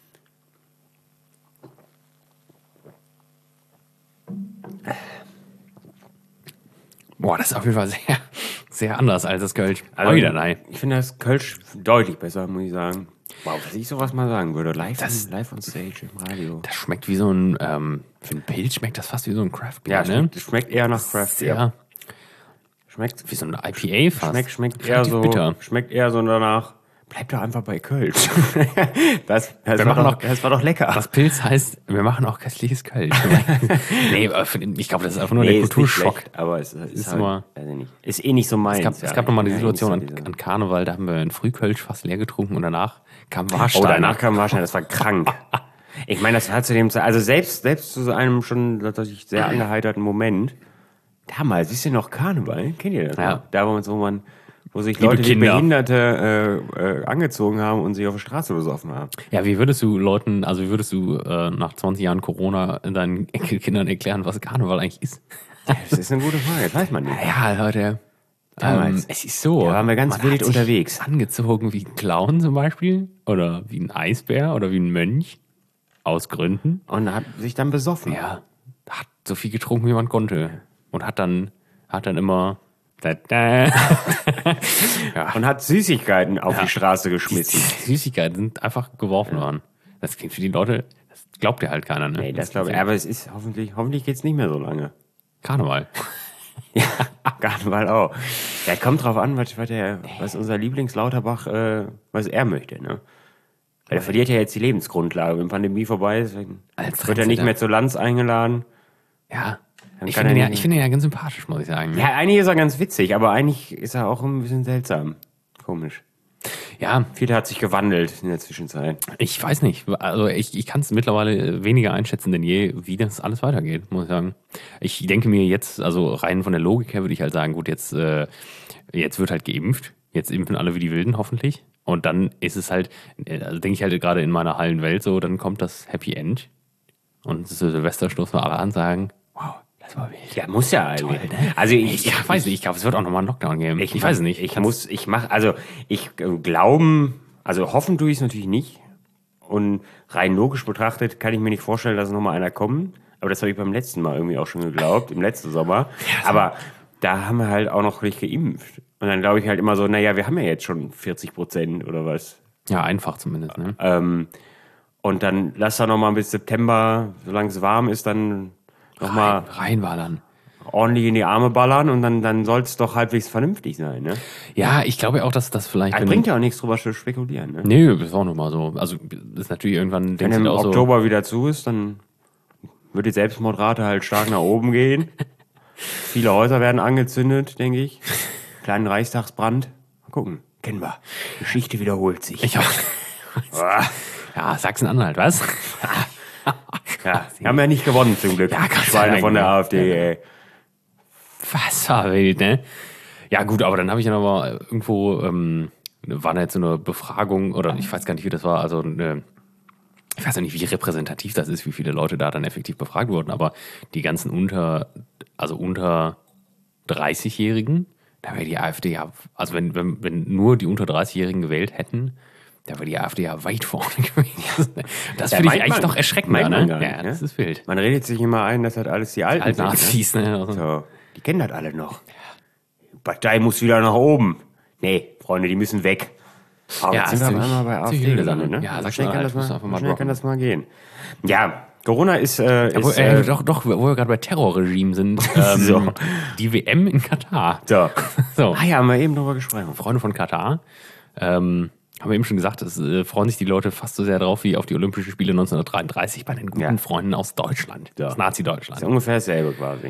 Boah, das ist auf jeden Fall sehr, sehr anders als das Kölsch. Also, Nein. ich finde das Kölsch deutlich besser, muss ich sagen. Wow, was ich sowas mal sagen würde. Live on Stage im Radio. Das schmeckt wie so ein, für einen Pilz schmeckt das fast wie so ein Craft Beer, Ja, ne? schmeckt eher nach Craft Beer. Ja, Schmeckt wie so ein IPA fast. Schmeckt eher Relativ so bitter. Schmeckt eher so danach. Bleib doch einfach bei Kölsch. das machen war doch lecker. Das Pilz heißt, wir machen auch köstliches Kölsch. Nee, aber ich glaube, das ist einfach nur der ist nicht Kulturschock. schlecht, aber es ist halt, nur- weiß ich nicht. Ist eh nicht so meins. Es gab noch mal die Ja, Situation nicht so diese- an Karneval, da haben wir ein Frühkölsch fast leer getrunken und danach kam Warstein. Oh, danach kam Warstein, das war krank. Ich meine, das war zu dem also selbst zu so einem schon tatsächlich sehr angeheiterten Moment. Damals, ist ja noch Karneval, kennt ihr das? Ja. noch? Da, wo wo sich Liebe Leute wie Kinder. Behinderte angezogen haben und sich auf der Straße besoffen haben. Ja, wie würdest du nach 20 Jahren Corona deinen Enkelkindern erklären, was Karneval eigentlich ist? Das ist eine gute Frage, das weiß man nicht. Ja, Leute. Damals. Es ist so. Da waren wir ganz man wild hat sich unterwegs. Angezogen wie ein Clown zum Beispiel. Oder wie ein Eisbär oder wie ein Mönch. Aus Gründen. Und hat sich dann besoffen. Ja. Hat so viel getrunken, wie man konnte. Und hat dann immer. Ja. Und hat Süßigkeiten auf die Straße geschmissen. Die Süßigkeiten sind einfach geworfen worden. Das klingt für die Leute, das glaubt ja halt keiner, ne? Nee, das glaube ich. Aber es ist hoffentlich geht's nicht mehr so lange. Karneval. Ja, Karneval auch. Ja, kommt drauf an, was unser Lieblingslauterbach, was er möchte, ne? Weil er verliert ja jetzt die Lebensgrundlage. Wenn Pandemie vorbei ist, wird er nicht Trendsetter. mehr zur Lanz eingeladen. Ja. Dann Ich kann finde er ihn, nicht ich finde ihn ja ganz sympathisch, muss ich sagen. Ja, eigentlich ist er ganz witzig, aber eigentlich ist er auch ein bisschen seltsam. Komisch. Ja, Viel hat sich gewandelt in der Zwischenzeit. ich weiß nicht. Also ich kann es mittlerweile weniger einschätzen denn je, wie das alles weitergeht, muss ich sagen. Ich denke mir jetzt, also rein von der Logik her würde ich halt sagen, gut, jetzt wird halt geimpft. Jetzt impfen alle wie die Wilden, hoffentlich. Und dann ist es halt, also denke ich halt gerade in meiner heilen Welt so, dann kommt das Happy End. Und zu Silvester stoßen wir alle an und sagen, wow, das war wild. Ja, muss ja eigentlich. Toll, ne? Also Ich weiß nicht, ich glaube, es wird auch nochmal einen Lockdown geben. Ich weiß es nicht. Hoffen tue ich es natürlich nicht. Und rein logisch betrachtet kann ich mir nicht vorstellen, dass nochmal einer kommt. Aber das habe ich beim letzten Mal irgendwie auch schon geglaubt, im letzten Sommer. Aber da haben wir halt auch noch nicht geimpft. Und dann glaube ich halt immer so, naja, wir haben ja jetzt schon 40% oder was. Ja, einfach zumindest, ne? Und dann lass da nochmal bis September, solange es warm ist, dann nochmal Reinballern. ordentlich in die Arme ballern und dann soll es doch halbwegs vernünftig sein, ne? Ja, ich glaube auch, dass das vielleicht... Das bringt ja auch nichts drüber zu spekulieren, ne? Nee, das war auch nochmal so. Also, das ist natürlich irgendwann... Wenn denkst du im dir auch Oktober wieder zu ist, dann wird die Selbstmordrate halt stark nach oben gehen. Viele Häuser werden angezündet, denke ich. Kleinen Reichstagsbrand. Mal gucken. Kennen wir. Geschichte wiederholt sich. Ich auch. Ja, Sachsen-Anhalt, was? Ja, wir haben ja nicht gewonnen zum Glück. Ja, Gott sei Schweine Dank, von der ne? AfD, ey. Was war wild, ne? Ja, gut, aber dann habe ich dann aber irgendwo, war da jetzt so eine Befragung, oder ich weiß gar nicht, wie das war, also ich weiß ja nicht, wie repräsentativ das ist, wie viele Leute da dann effektiv befragt wurden, aber die ganzen unter 30-Jährigen, da wäre die AfD ja, also wenn nur die unter 30-Jährigen gewählt hätten, da wäre die AfD ja weit vorne gewesen. Das Ja, finde ich meint eigentlich man- noch erschreckender, meint man ne? gar nicht, Ja, ne? das ist wild. Man redet sich immer ein, dass das alles die Alten sind. Alt-Nazis, ne? Ne? Also, So, die kennen das alle noch. Die Partei muss wieder nach oben. Nee, Freunde, die müssen weg. Aber Ja, jetzt sind wir auf ziemlich- einmal bei ziemlich AfD wilde gelandet, Sache. ne? Ja, So sag schnell mal, kann das musst du einfach mal so schnell kann droppen. das mal gehen. Ja, Corona ist wo wir gerade bei Terrorregime sind, So. die WM in Katar. so. So, Ah ja, haben wir eben drüber gesprochen. Freunde von Katar, haben wir eben schon gesagt, es freuen sich die Leute fast so sehr drauf wie auf die Olympischen Spiele 1933 bei den guten Ja. Freunden aus Deutschland, Ja. aus Nazi-Deutschland. Ist ungefähr dasselbe quasi.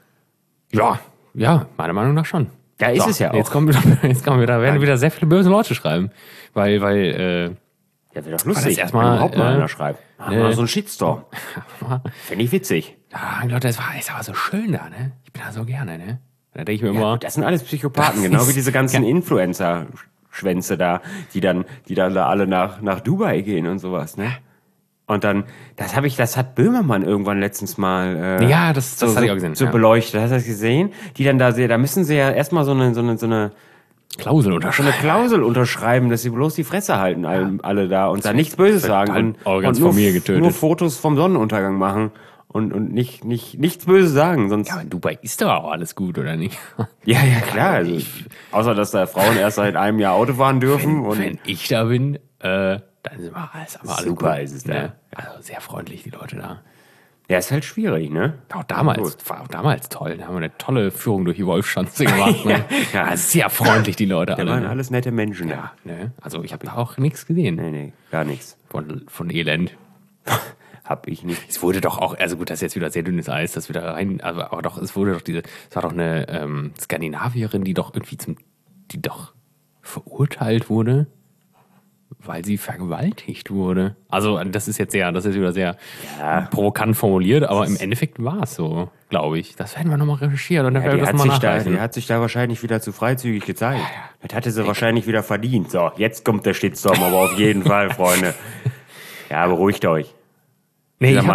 Ja, meiner Meinung nach schon. Ja, ist es ja auch. Jetzt kommen wieder, werden wieder sehr viele böse Leute schreiben, weil Ja, wäre doch lustig, erstmal, wenn überhaupt mal einer schreibt. Mal so ein Shitstorm. ja, Fände ich witzig. Leute, es war so schön da, ne? Ich bin da so gerne, ne? Da denke ich mir immer, Das sind alles Psychopathen, genau wie diese ganzen Influencer-Schwänze da, die dann da alle nach Dubai gehen und sowas, ne? Und dann, das hat Böhmermann irgendwann letztens mal ja, das hatte ich auch gesehen. so ja. beleuchtet. Hast du das gesehen? Die dann da müssen sie ja erstmal so eine Klausel unterschreiben. Klausel unterschreiben, dass sie bloß die Fresse halten, alle da und da nichts Böses sagen halt und, eure ganze und nur, Familie getötet. nur Fotos vom Sonnenuntergang machen und nichts Böses sagen, sonst. Ja, aber in Dubai ist doch auch alles gut, oder nicht? Ja, klar. Also, außer, dass da Frauen erst seit einem Jahr Auto fahren dürfen. Wenn ich da bin, dann sind wir alles Super gut, ist es da. ne? Also sehr freundlich, die Leute da. Ja, ist halt schwierig, ne? War auch damals toll. Da haben wir eine tolle Führung durch die Wolfschanze gemacht. Ne? Ja. Sehr freundlich, die Leute Da alle. waren ne? alles nette Menschen. Ja, ne? Also ich habe da auch nichts gesehen Nee, gar nichts. von Elend. Hab ich nicht. Es wurde doch auch, also gut, das ist jetzt wieder sehr dünnes Eis, das wieder rein, aber doch, es war doch eine Skandinavierin, die doch verurteilt wurde, weil sie vergewaltigt wurde. Also das ist wieder sehr provokant formuliert, aber im Endeffekt war es so, glaube ich. Das werden wir nochmal recherchieren und dann werden wir das mal nachreichen. Die hat sich da wahrscheinlich wieder zu freizügig gezeigt. Das hatte sie wahrscheinlich wieder verdient. So, jetzt kommt der Shitstorm, aber auf jeden Fall, Freunde. Ja, beruhigt euch. Nee, ich habe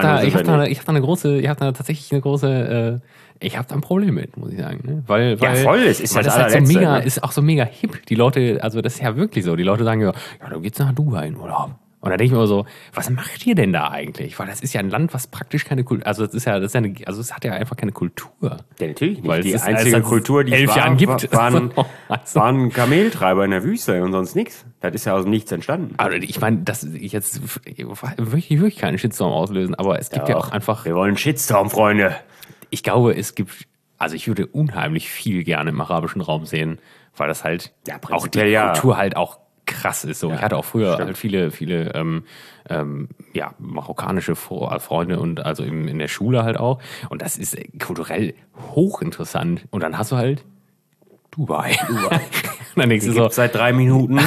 da ein Problem mit, muss ich sagen. Ne? Weil voll, es ist das halt so mega, ist auch so mega hip. Die Leute, also das ist ja wirklich so. Die Leute sagen ja, du gehst nach Dubai in Urlaub. Und da denke ich mir so, was macht ihr denn da eigentlich? Weil das ist ja ein Land, was praktisch keine Kultur, also es hat ja einfach keine Kultur. Ja, natürlich nicht. Weil die einzige Kultur, die es waren Kameltreiber in der Wüste und sonst nichts. Das ist ja aus dem Nichts entstanden. Also ich meine, das jetzt wirklich keinen Shitstorm auslösen, aber es gibt ja auch einfach... Wir wollen einen Shitstorm, Freunde. Ich glaube, ich würde unheimlich viel gerne im arabischen Raum sehen, weil das halt auch die Kultur halt auch krass ist. So. Ich hatte auch früher halt viele marokkanische Freunde und also in der Schule halt auch. Und das ist kulturell hochinteressant. Und dann hast du halt Dubai. Dann denkst du so, seit 3 Minuten.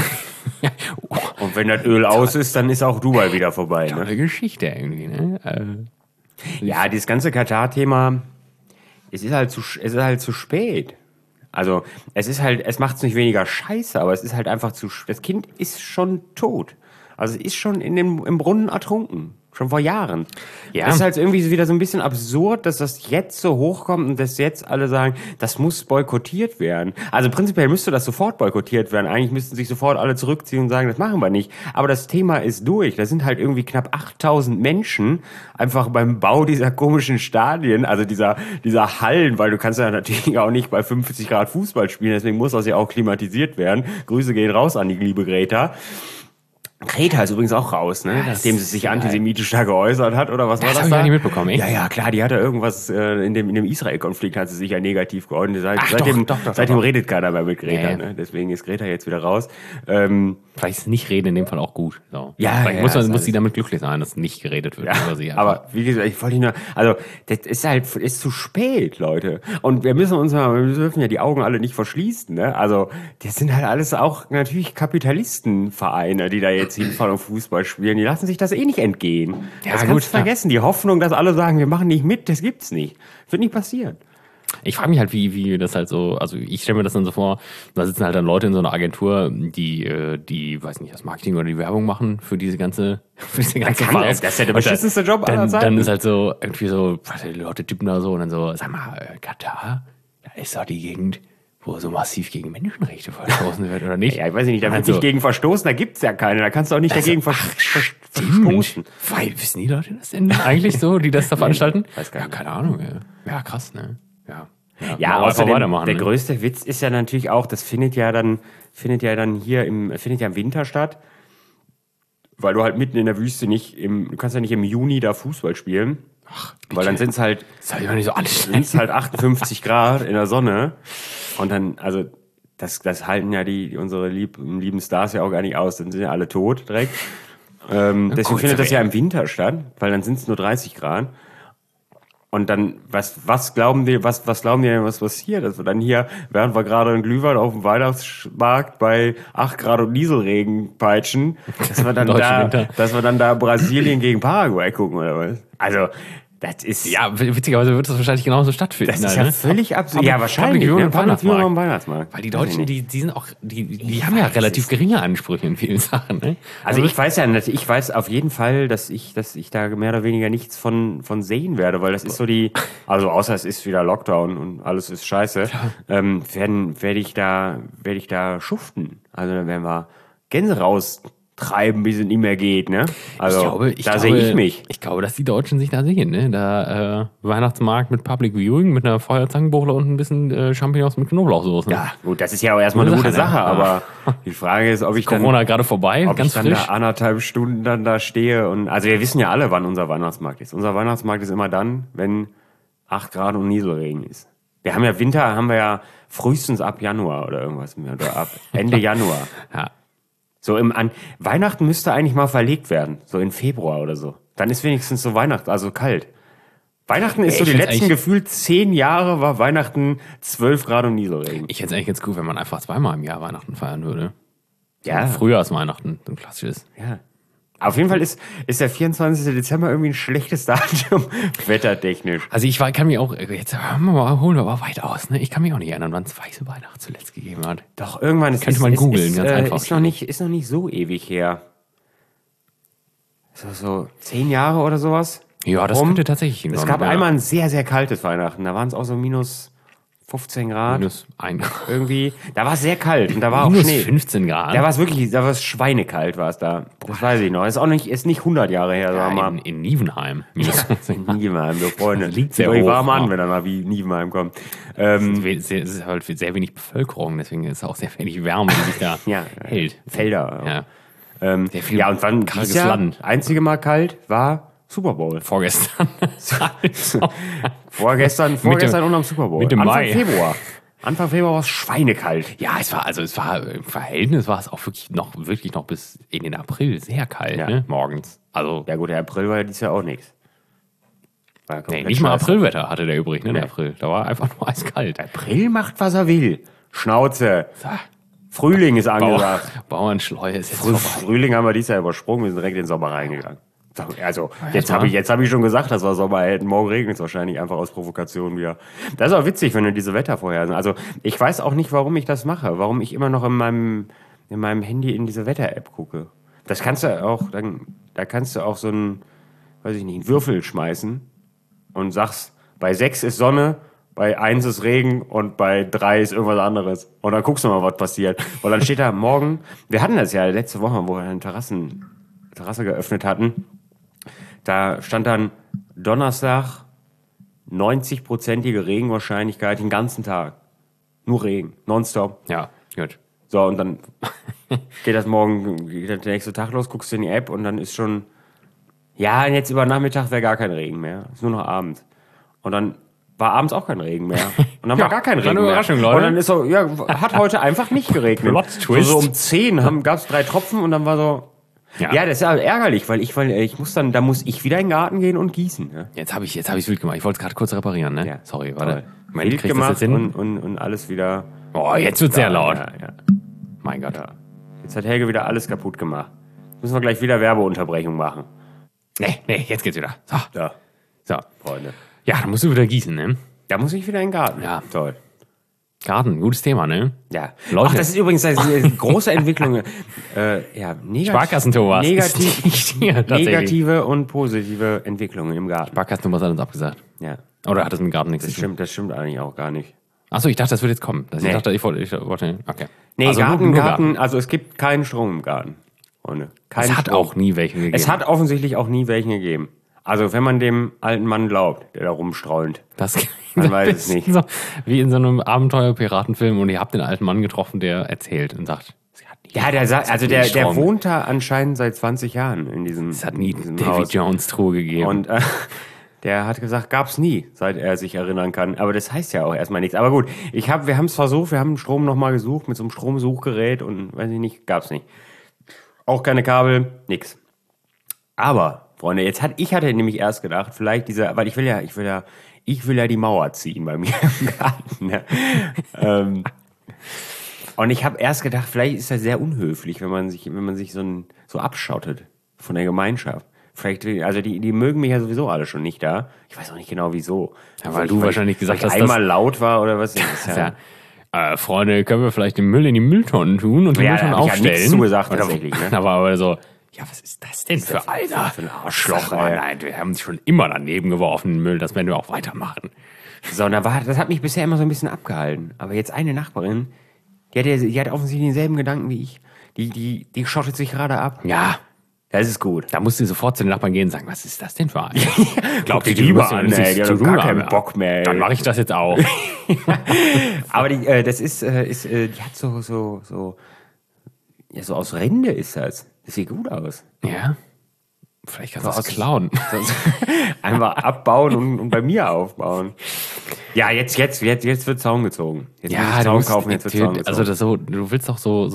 Und wenn das Öl aus ist, dann ist auch Dubai wieder vorbei. Tolle Geschichte irgendwie, ne? Ja, dieses ganze Katar-Thema, es ist halt zu spät. Also, es macht es nicht weniger scheiße, aber es ist halt einfach das Kind ist schon tot. Also, es ist schon im Brunnen ertrunken. Schon vor Jahren. Ja. Das ist halt irgendwie wieder so ein bisschen absurd, dass das jetzt so hochkommt und dass jetzt alle sagen, das muss boykottiert werden. Also prinzipiell müsste das sofort boykottiert werden. Eigentlich müssten sich sofort alle zurückziehen und sagen, das machen wir nicht. Aber das Thema ist durch. Da sind halt irgendwie knapp 8000 Menschen einfach beim Bau dieser komischen Stadien, also dieser Hallen, weil du kannst ja natürlich auch nicht bei 50 Grad Fußball spielen, deswegen muss das ja auch klimatisiert werden. Grüße gehen raus an die liebe Greta. Greta ist übrigens auch raus, ne? Nachdem sie sich antisemitisch da geäußert hat, oder was war das? Das habe ich gar nicht mitbekommen, ey. Ja, klar, die hat ja irgendwas, in dem Israel-Konflikt hat sie sich ja negativ geäußert. Seitdem redet keiner mehr mit Greta, ne? Deswegen ist Greta jetzt wieder raus. Vielleicht ist nicht reden in dem Fall auch gut. So. Ja, vielleicht muss sie damit glücklich sein, dass nicht geredet wird über sie. Aber wie gesagt, ich wollte nur, also, das ist zu spät, Leute. Und wir dürfen ja die Augen alle nicht verschließen, ne? Also, das sind halt alles auch natürlich Kapitalistenvereine, die da jetzt hinfahren und Fußball spielen. Die lassen sich das eh nicht entgehen. Ja, das kannst du vergessen. Die Hoffnung, dass alle sagen, wir machen nicht mit, das gibt's nicht. Wird nicht passieren. Ich frage mich halt, wie das halt so, also ich stelle mir das dann so vor, da sitzen halt dann Leute in so einer Agentur, die weiß nicht, das Marketing oder die Werbung machen für diese ganze Farce. Das ist ja der beschissenste Job aller Zeiten. Dann ist halt so, irgendwie so, die Leute tippen da so und dann so, sag mal, Katar, da ist doch die Gegend, wo so massiv gegen Menschenrechte verstoßen wird, oder nicht? Ja, ich weiß nicht, da wird nicht gegen verstoßen, da gibt's ja keine, da kannst du auch nicht dagegen verstoßen. Weil, wissen die Leute das denn eigentlich so, die das da veranstalten? Weiß gar nicht. Keine Ahnung, ja, krass, ne? Ja, außerdem, der größte Witz ist ja natürlich auch, das findet ja im Winter statt, weil du halt mitten in der Wüste du kannst ja nicht im Juni da Fußball spielen. Ach, weil dann sind es halt, nicht so anstrengend. 58 Grad in der Sonne und dann, also das halten ja unsere lieben Stars ja auch gar nicht aus, dann sind ja alle tot direkt. Deswegen findet das ja im Winter statt, weil dann sind es nur 30 Grad. Und dann, was glauben die, was passiert? Dass wir dann hier, während wir gerade einen Glühwein auf dem Weihnachtsmarkt bei 8 Grad und Nieselregen peitschen, dass wir dann da Brasilien gegen Paraguay gucken, oder was? Also, das ist... Ja, witzigerweise wird das wahrscheinlich genauso stattfinden. Das ist ja völlig absurd. Ja, wahrscheinlich. Weihnachtsmarkt. Weil die Deutschen, die sind auch, die haben ja relativ geringe Ansprüche in vielen Sachen, ne? Also ich weiß auf jeden Fall, dass ich da mehr oder weniger nichts von sehen werde, weil das ist so also außer es ist wieder Lockdown und alles ist scheiße, werde ich da schuften. Also dann werden wir Gänse raustreiben, bis es nicht mehr geht, ne? Also da sehe ich mich. Ich glaube, dass die Deutschen sich da sehen, ne? Da Weihnachtsmarkt mit Public Viewing, mit einer Feuerzangenbowle und ein bisschen Champignons mit Knoblauchsoße. Ja, gut, das ist ja auch erstmal eine gute Sache, aber die Frage ist, ob ich dann... Corona gerade vorbei, ganz frisch. Da 1,5 Stunden dann da stehe und... Also wir wissen ja alle, wann unser Weihnachtsmarkt ist. Unser Weihnachtsmarkt ist immer dann, wenn 8 Grad und Nieselregen ist. Winter haben wir ja frühestens ab Januar oder irgendwas, oder ab Ende Januar. Ja. So an Weihnachten müsste eigentlich mal verlegt werden, so in Februar oder so. Dann ist wenigstens so Weihnachten, also kalt. Weihnachten ist so die letzten gefühlt 10 Jahre war Weihnachten 12 Grad und Nieselregen. Ich hätte es eigentlich ganz cool, wenn man einfach zweimal im Jahr Weihnachten feiern würde. Ja. Frühjahrsweihnachten, so ein klassisches. Ja. Auf jeden Fall ist der 24. Dezember irgendwie ein schlechtes Datum, wettertechnisch. Also kann mich auch, jetzt holen wir aber weit aus, ne? Ich kann mich auch nicht erinnern, wann es weiße Weihnachten zuletzt gegeben hat. Doch, irgendwann Könnte man googeln, ganz einfach. Ist noch nicht so ewig her. So 10 Jahre oder sowas? Ja, das könnte tatsächlich hinkommen. Es gab einmal ein sehr, sehr kaltes Weihnachten. Da waren es auch so minus 15 Grad. Minus 1 Grad. Irgendwie. Da war es sehr kalt und da war minus auch Schnee. 15 Grad. Da war es schweinekalt, war es da. Das weiß ich noch. Ist nicht 100 Jahre her, sagen wir mal. In Nievenheim. Minus 15 Grad. Nievenheim, wir Freunde. Liegt sehr hoch, warm an, wenn er mal wie Nievenheim kommt. Es ist halt sehr wenig Bevölkerung, deswegen ist es auch sehr wenig Wärme, die sich da hält. Felder. Ja. Sehr viel und dann karges Land. Einzige Mal kalt war Super Bowl. Vorgestern. Vorgestern und am Super Bowl. Mitte Mai. Anfang Februar war es schweinekalt. Ja, es war im Verhältnis war es auch wirklich noch bis in den April sehr kalt, ne? Morgens. Also, ja gut, der April war ja dieses Jahr auch nichts. Nee, nicht mal Aprilwetter hatte der übrig, ne? Der April. Da war einfach nur eiskalt. Der April macht, was er will. Schnauze. Frühling ist angesagt. Bauernschleue ist jetzt vorbei. Frühling haben wir dieses Jahr übersprungen, wir sind direkt in den Sommer reingegangen. Also, jetzt habe ich schon gesagt, dass wir Sommer hätten. Morgen regnet es wahrscheinlich einfach aus Provokation wieder. Das ist auch witzig, wenn du diese Wettervorhersagen. Also, ich weiß auch nicht, warum ich das mache. Warum ich immer noch in meinem Handy in diese Wetter-App gucke. Das kannst du auch, da kannst du auch so einen Würfel schmeißen und sagst, bei 6 ist Sonne, bei 1 ist Regen und bei 3 ist irgendwas anderes. Und dann guckst du mal, was passiert. Und dann steht da morgen, wir hatten das ja letzte Woche, wo wir eine Terrasse geöffnet hatten. Da stand dann Donnerstag 90%ige Regenwahrscheinlichkeit den ganzen Tag. Nur Regen, nonstop. Ja, gut. So, und dann geht der nächste Tag los, guckst du in die App und dann ist schon, ja, jetzt über Nachmittag wäre gar kein Regen mehr. Ist nur noch Abend. Und dann war abends auch kein Regen mehr. Und dann war gar kein Regen mehr. Überraschung, Leute. Und dann ist so, hat heute einfach nicht geregnet. Plot-Twist. So um 10 gab es 3 Tropfen und dann war so, ja, das ist ja ärgerlich, weil ich muss wieder in den Garten gehen und gießen. Ja. Jetzt habe ich's wild gemacht. Ich wollte es gerade kurz reparieren, ne? Ja. Sorry, warte. Wild gemacht und alles wieder. Oh, jetzt wird sehr laut. Ja. Mein Gott. Ja. Jetzt hat Helge wieder alles kaputt gemacht. Müssen wir gleich wieder Werbeunterbrechung machen. Nee, jetzt geht's wieder. So, Freunde. Ja, dann musst du wieder gießen, ne? Da muss ich wieder in den Garten. Ja. Toll. Garten, gutes Thema, ne? Ja. Leute. Ach, das ist übrigens eine große Entwicklung. Sparkassen-Thomas. Negative und positive Entwicklungen im Garten. Sparkassen-Thomas hat uns abgesagt. Ja. Oder hat das mit dem Garten nichts zu tun? Das stimmt eigentlich auch gar nicht. Achso, ich dachte, das würde jetzt kommen. Ich dachte, ich wollte, okay. Nee, also Garten, also es gibt keinen Strom im Garten. Es hat auch nie welchen gegeben. Es hat offensichtlich auch nie welchen gegeben. Also wenn man dem alten Mann glaubt, der da rumstreunt. Man weiß es nicht. So, wie in so einem Abenteuer-Piratenfilm und ihr habt den alten Mann getroffen, der erzählt und sagt, der wohnt da anscheinend seit 20 Jahren in diesem Es hat nie Davy Haus. Jones Truhe gegeben. Und der hat gesagt, gab's nie, seit er sich erinnern kann. Aber das heißt ja auch erstmal nichts. Aber gut, wir haben es versucht, wir haben Strom nochmal gesucht mit so einem Stromsuchgerät und weiß ich nicht, gab's nicht. Auch keine Kabel, nix. Aber Freunde, ich hatte nämlich erst gedacht, vielleicht weil ich will ja die Mauer ziehen bei mir im Garten. Ne? Und ich habe erst gedacht, vielleicht ist das sehr unhöflich, wenn man sich so abschottet von der Gemeinschaft. Vielleicht, also die mögen mich ja sowieso alle schon nicht da. Ich weiß auch nicht genau wieso. Ja, weil du wahrscheinlich gesagt hast, dass einmal laut war oder was. Freunde, können wir vielleicht den Müll in die Mülltonnen tun und die Mülltonnen aufstellen? Ich habe nichts zugesagt tatsächlich. Ne? Aber so, ja, was ist das denn für einer? Für ein Arschloch, Nein, wir haben schon immer daneben geworfen, den Müll, das werden wir auch weitermachen. So, und das hat mich bisher immer so ein bisschen abgehalten. Aber jetzt eine Nachbarin, die hat offensichtlich denselben Gedanken wie ich. Die schottet sich gerade ab. Ja. Das ist gut. Da musst du sofort zu den Nachbarn gehen und sagen, was ist das denn für einer? Glaubt die lieber an, ey, die haben gar keinen Bock mehr. Ey. Dann mache ich das jetzt auch. Aber die hat so aus Rinde ist das. Das sieht gut aus. Ja. Vielleicht kannst du das klauen. Einfach abbauen und bei mir aufbauen. Ja, jetzt wird Zaun gezogen. Jetzt Zaun kaufen, jetzt wird Zaun gezogen. Also du willst doch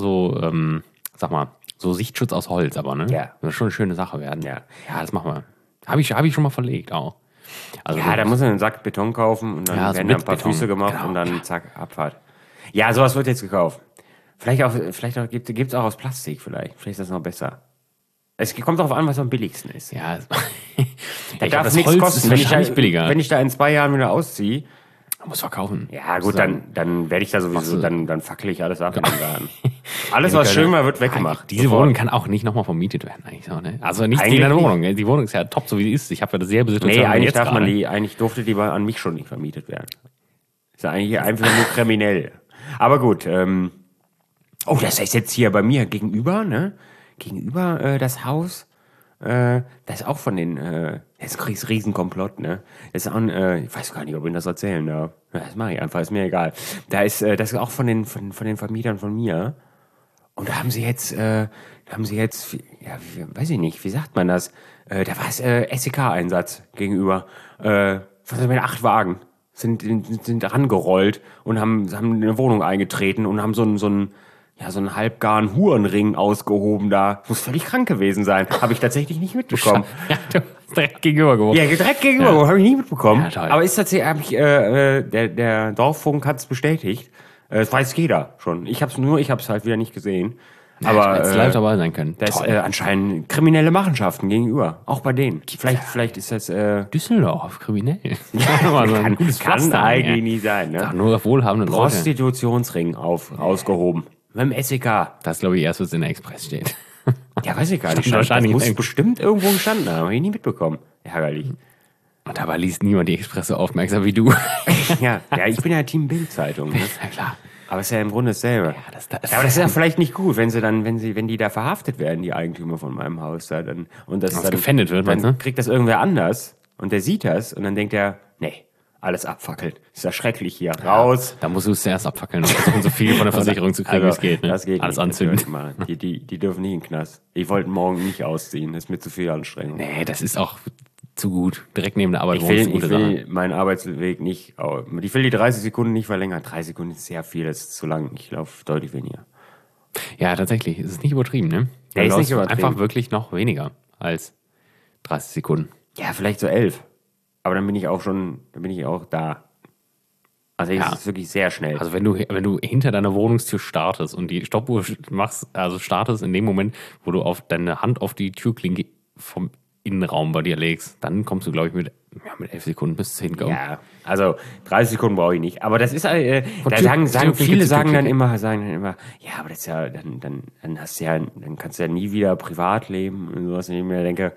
sag mal, so Sichtschutz aus Holz, aber ne? Ja. Das soll schon eine schöne Sache werden. Ja, das machen wir. Hab ich schon mal verlegt auch. Also da muss man einen Sack Beton kaufen und dann werden da ein paar Füße gemacht und dann zack, Abfahrt. Ja, sowas wird jetzt gekauft. Vielleicht gibt es auch aus Plastik vielleicht. Vielleicht ist das noch besser. Es kommt darauf an, was am billigsten ist. Ja, Da ich darf glaub, das nichts Holz kosten. ist wahrscheinlich billiger. Wenn ich da in 2 Jahren wieder ausziehe, muss verkaufen. ja gut, dann werde ich da sowieso, dann fackel ich alles ab in den Garten. Alles, Ja, was schön war, wird weggemacht. Diese Sofort. Wohnung kann auch nicht nochmal vermietet werden, eigentlich so, ne? Also nicht Eigentlich gegen deine nicht. Wohnung. Die Wohnung ist ja top, so wie sie ist. Ich habe ja das selbe Situation. Nee, eigentlich jetzt darf man gerade. eigentlich durfte die an mich schon nicht vermietet werden. Ist ja eigentlich einfach nur kriminell. Aber gut, oh, das ist jetzt hier bei mir gegenüber, ne? Gegenüber das Haus, das ist auch von den, das ist ein Riesenkomplott, ne? Das ist auch ein, ich weiß gar nicht, ob ich das erzählen darf. Ja, das mache ich einfach, ist mir egal. Das ist auch von den Vermietern von mir. Und da haben sie jetzt, ja, weiß ich nicht, wie sagt man das? Da war es SEK-Einsatz gegenüber. Was mit 8 Wagen sind rangerollt und haben in eine Wohnung eingetreten und haben so einen halbgaren Hurenring ausgehoben da. Muss völlig krank gewesen sein. Habe ich tatsächlich nicht mitbekommen. Ja, du hast direkt gegenüber gewohnt. Ja, direkt gegenüber, habe ich nicht mitbekommen. Ja, toll. Aber ist tatsächlich, der Dorffunk hat es bestätigt. Das weiß jeder schon. Ich hab's halt wieder nicht gesehen. Aber Hättest live dabei sein können. da ist Toll. anscheinend kriminelle Machenschaften gegenüber. Auch bei denen. Vielleicht ist das Düsseldorf, kriminell. Ja, so ein gutes kann Pflaster, eigentlich ja. nie sein. Ne? Doch nur auf wohlhabende Leute. Prostitutionsring ausgehoben. Mit dem SEK. Das glaube ich erst, was in der Express steht. Ja, weiß ich gar nicht. Stand wahrscheinlich das muss irgendwo. bestimmt irgendwo gestanden haben. Habe ich nie mitbekommen. Ärgerlich. Und dabei liest niemand die Express so aufmerksam wie du. Ja, ich bin ja Team Bild-Zeitung. Ne? Ja, klar. Aber es ist ja im Grunde dasselbe. Ja, das Aber das ist ja vielleicht nicht gut, wenn die da verhaftet werden, die Eigentümer von meinem Haus da, dann und das Was dann gefändet wird, dann meinst du? kriegt das irgendwer anders und der sieht das und dann denkt er, nee, alles abfackeln. Ist ja schrecklich hier. Raus. Da musst du es zuerst abfackeln und versuchen, so viel von der Versicherung zu kriegen, wie es geht. Ne? Das geht Alles nicht. anzünden. Das dürfen wir. Die dürfen nicht in den Knast. Ich wollte morgen nicht ausziehen. Das ist mir zu viel Anstrengung. Nee, das ist auch zu gut. Direkt neben der Arbeit Ich wohnen ist eine will, gute ich Sache. will meinen Arbeitsweg nicht. Ich will die 30 Sekunden nicht verlängern. 3 Sekunden ist sehr viel, das ist zu lang. Ich laufe deutlich weniger. Ja, tatsächlich. Es ist nicht übertrieben, ne? Nee, ist Du nicht läufst übertrieben. einfach wirklich noch weniger als 30 Sekunden. Ja, vielleicht so 11. Aber dann bin ich auch da. Also es Ja. ist wirklich sehr schnell. Also wenn du hinter deiner Wohnungstür startest und die Stoppuhr startest in dem Moment, wo du auf deine Hand auf die Türklinke vom Innenraum bei dir legst, dann kommst du, glaube ich, mit 11 Sekunden bis 10 kommen. Ja, also 30 Sekunden brauche ich nicht. Aber das ist, da Türklinke sagen zu viele sagen dann Türklinke. immer, ja, aber das ist ja, dann kannst du ja nie wieder privat leben und sowas. Und ich mir denke,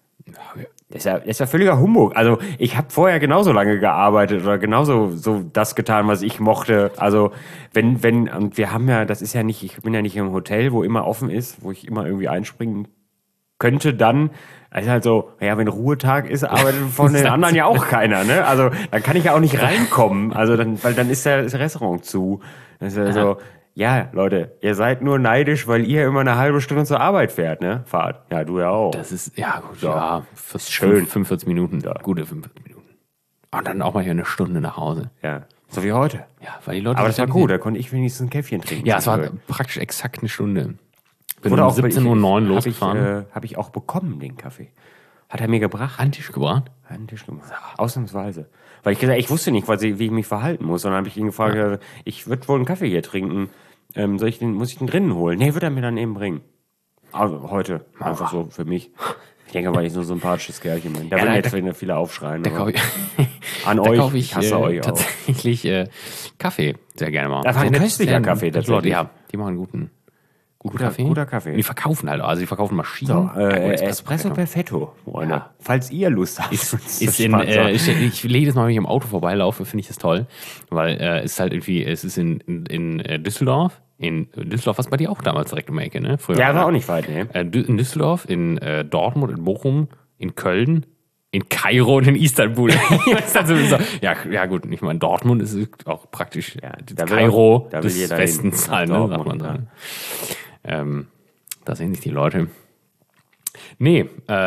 das ist ja völliger Humbug. Also ich habe vorher genauso lange gearbeitet oder genauso so das getan, was ich mochte. Also und wir haben ja, das ist ja nicht, ich bin ja nicht im Hotel, wo immer offen ist, wo ich immer irgendwie einspringen könnte dann, also halt so, ja, wenn Ruhetag ist, arbeitet von den anderen ja auch keiner, ne? Also dann kann ich ja auch nicht reinkommen. Also weil dann ist das Restaurant zu. Das ist ja so, ja, Leute, ihr seid nur neidisch, weil ihr immer eine halbe Stunde zur Arbeit fährt, ne? Fahrt. Ja, du ja auch. Das ist, ja, gut, Ja, schön. 45 Minuten, gute 45 Minuten. Und dann auch mal hier eine Stunde nach Hause. Ja, so wie heute. Ja, weil die Leute. Aber das war sich gut, da konnte ich wenigstens ein Käffchen trinken. Ja, es war zwischendurch. praktisch exakt eine Stunde. Bin Oder um auch 17:09 Uhr losgefahren. Habe ich auch bekommen, den Kaffee. Hat er mir gebracht. An den Tisch gebracht. An den Tisch gemacht. Ausnahmsweise. Weil ich wusste nicht, wie ich mich verhalten muss. Und dann habe ich ihn gefragt, ich würde wohl einen Kaffee hier trinken. Muss ich den drinnen holen? Nee, wird er mir dann eben bringen. Also heute. Einfach so für mich. Ich denke, weil ich so ein sympathisches Kerlchen bin. Da Ja, werden da- jetzt viele aufschreien. Da aber kaufe ich, an da euch, kaufe ich hasse euch auch. tatsächlich Kaffee sehr gerne mal. Das war ein Sehr nett, köstlicher sehr Kaffee nette Leute, tatsächlich. Ja, die machen guten Kaffee. guter Kaffee. Und die verkaufen halt, also die verkaufen Maschinen. So, Ja, gut, Espresso Perfetto, Freunde. Ja. Falls ihr Lust habt. uns zu Ist in, sponsern. ich jedes Mal, wenn ich im Auto vorbeilaufe, finde ich das toll, weil es ist halt irgendwie, es ist in Düsseldorf, was bei dir auch damals direkt um die Ecke, ne? Früher, Ja, war auch nicht weit, ne? In Düsseldorf, in Dortmund, in Bochum, in Köln, in Kairo und in Istanbul. Ist dann sowieso- ja gut, ich meine, Dortmund ist auch praktisch da will Kairo auch- da will des jeder hin. Westens Nach halt, ne, sagt Dortmund, man dann. Da sehen sich die Leute. Nee,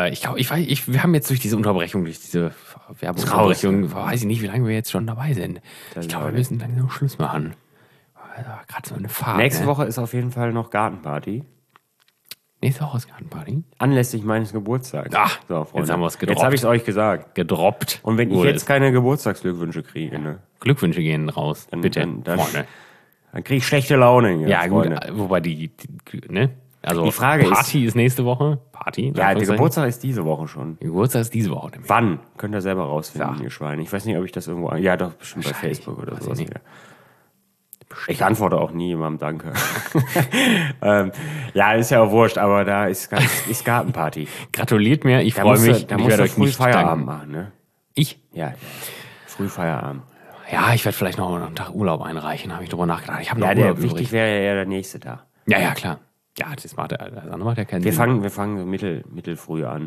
wir haben jetzt durch diese Unterbrechung, durch diese Werbungsunterbrechung, weiß ich nicht, wie lange wir jetzt schon dabei sind. Ich glaube, wir müssen langsam Schluss machen. Gerade so eine Fahrt. Nächste ne? Woche ist auf jeden Fall noch Gartenparty. Nächste Woche ist Gartenparty. Anlässlich meines Geburtstags. Ach, so, Freunde. jetzt haben wir es gedroppt. Jetzt habe ich es euch gesagt. Gedroppt. Und wenn ich wurde jetzt es. keine Geburtstagsglückwünsche kriege, ne, Glückwünsche gehen raus. Bitte, dann- Freunde. Dann krieg ich schlechte Laune. Hier, Ja, Freunde. gut, wobei ne? Also Die Frage Party ist nächste Woche. Party. Ja, der Anführungszeichen. Geburtstag ist diese Woche schon. Der Geburtstag ist diese Woche. Nämlich. Wann? Könnt ihr selber rausfinden, Ja. ihr Schweine. Ich weiß nicht, ob ich das irgendwo... Ja, doch, bestimmt bei Wahrscheinlich. Facebook oder Weiß ich sowas. nicht. Wieder. Ich antworte auch nie jemandem Danke. Ja, ist ja auch wurscht, aber da ist Gartenparty. Gratuliert mir, ich Da freue musst mich. du Ich werde euch früh nicht Feierabend danken. machen, ne? Ich? Ja, früh Feierabend. Ja, ich werde vielleicht noch einen Tag Urlaub einreichen, habe ich drüber nachgedacht. Ich habe noch Ja, Urlaub wichtig übrig. wäre ja eher der Nächste da. Ja, klar. Ja, das andere macht ja keinen Wir Sinn. fangen so mittelfrüh an.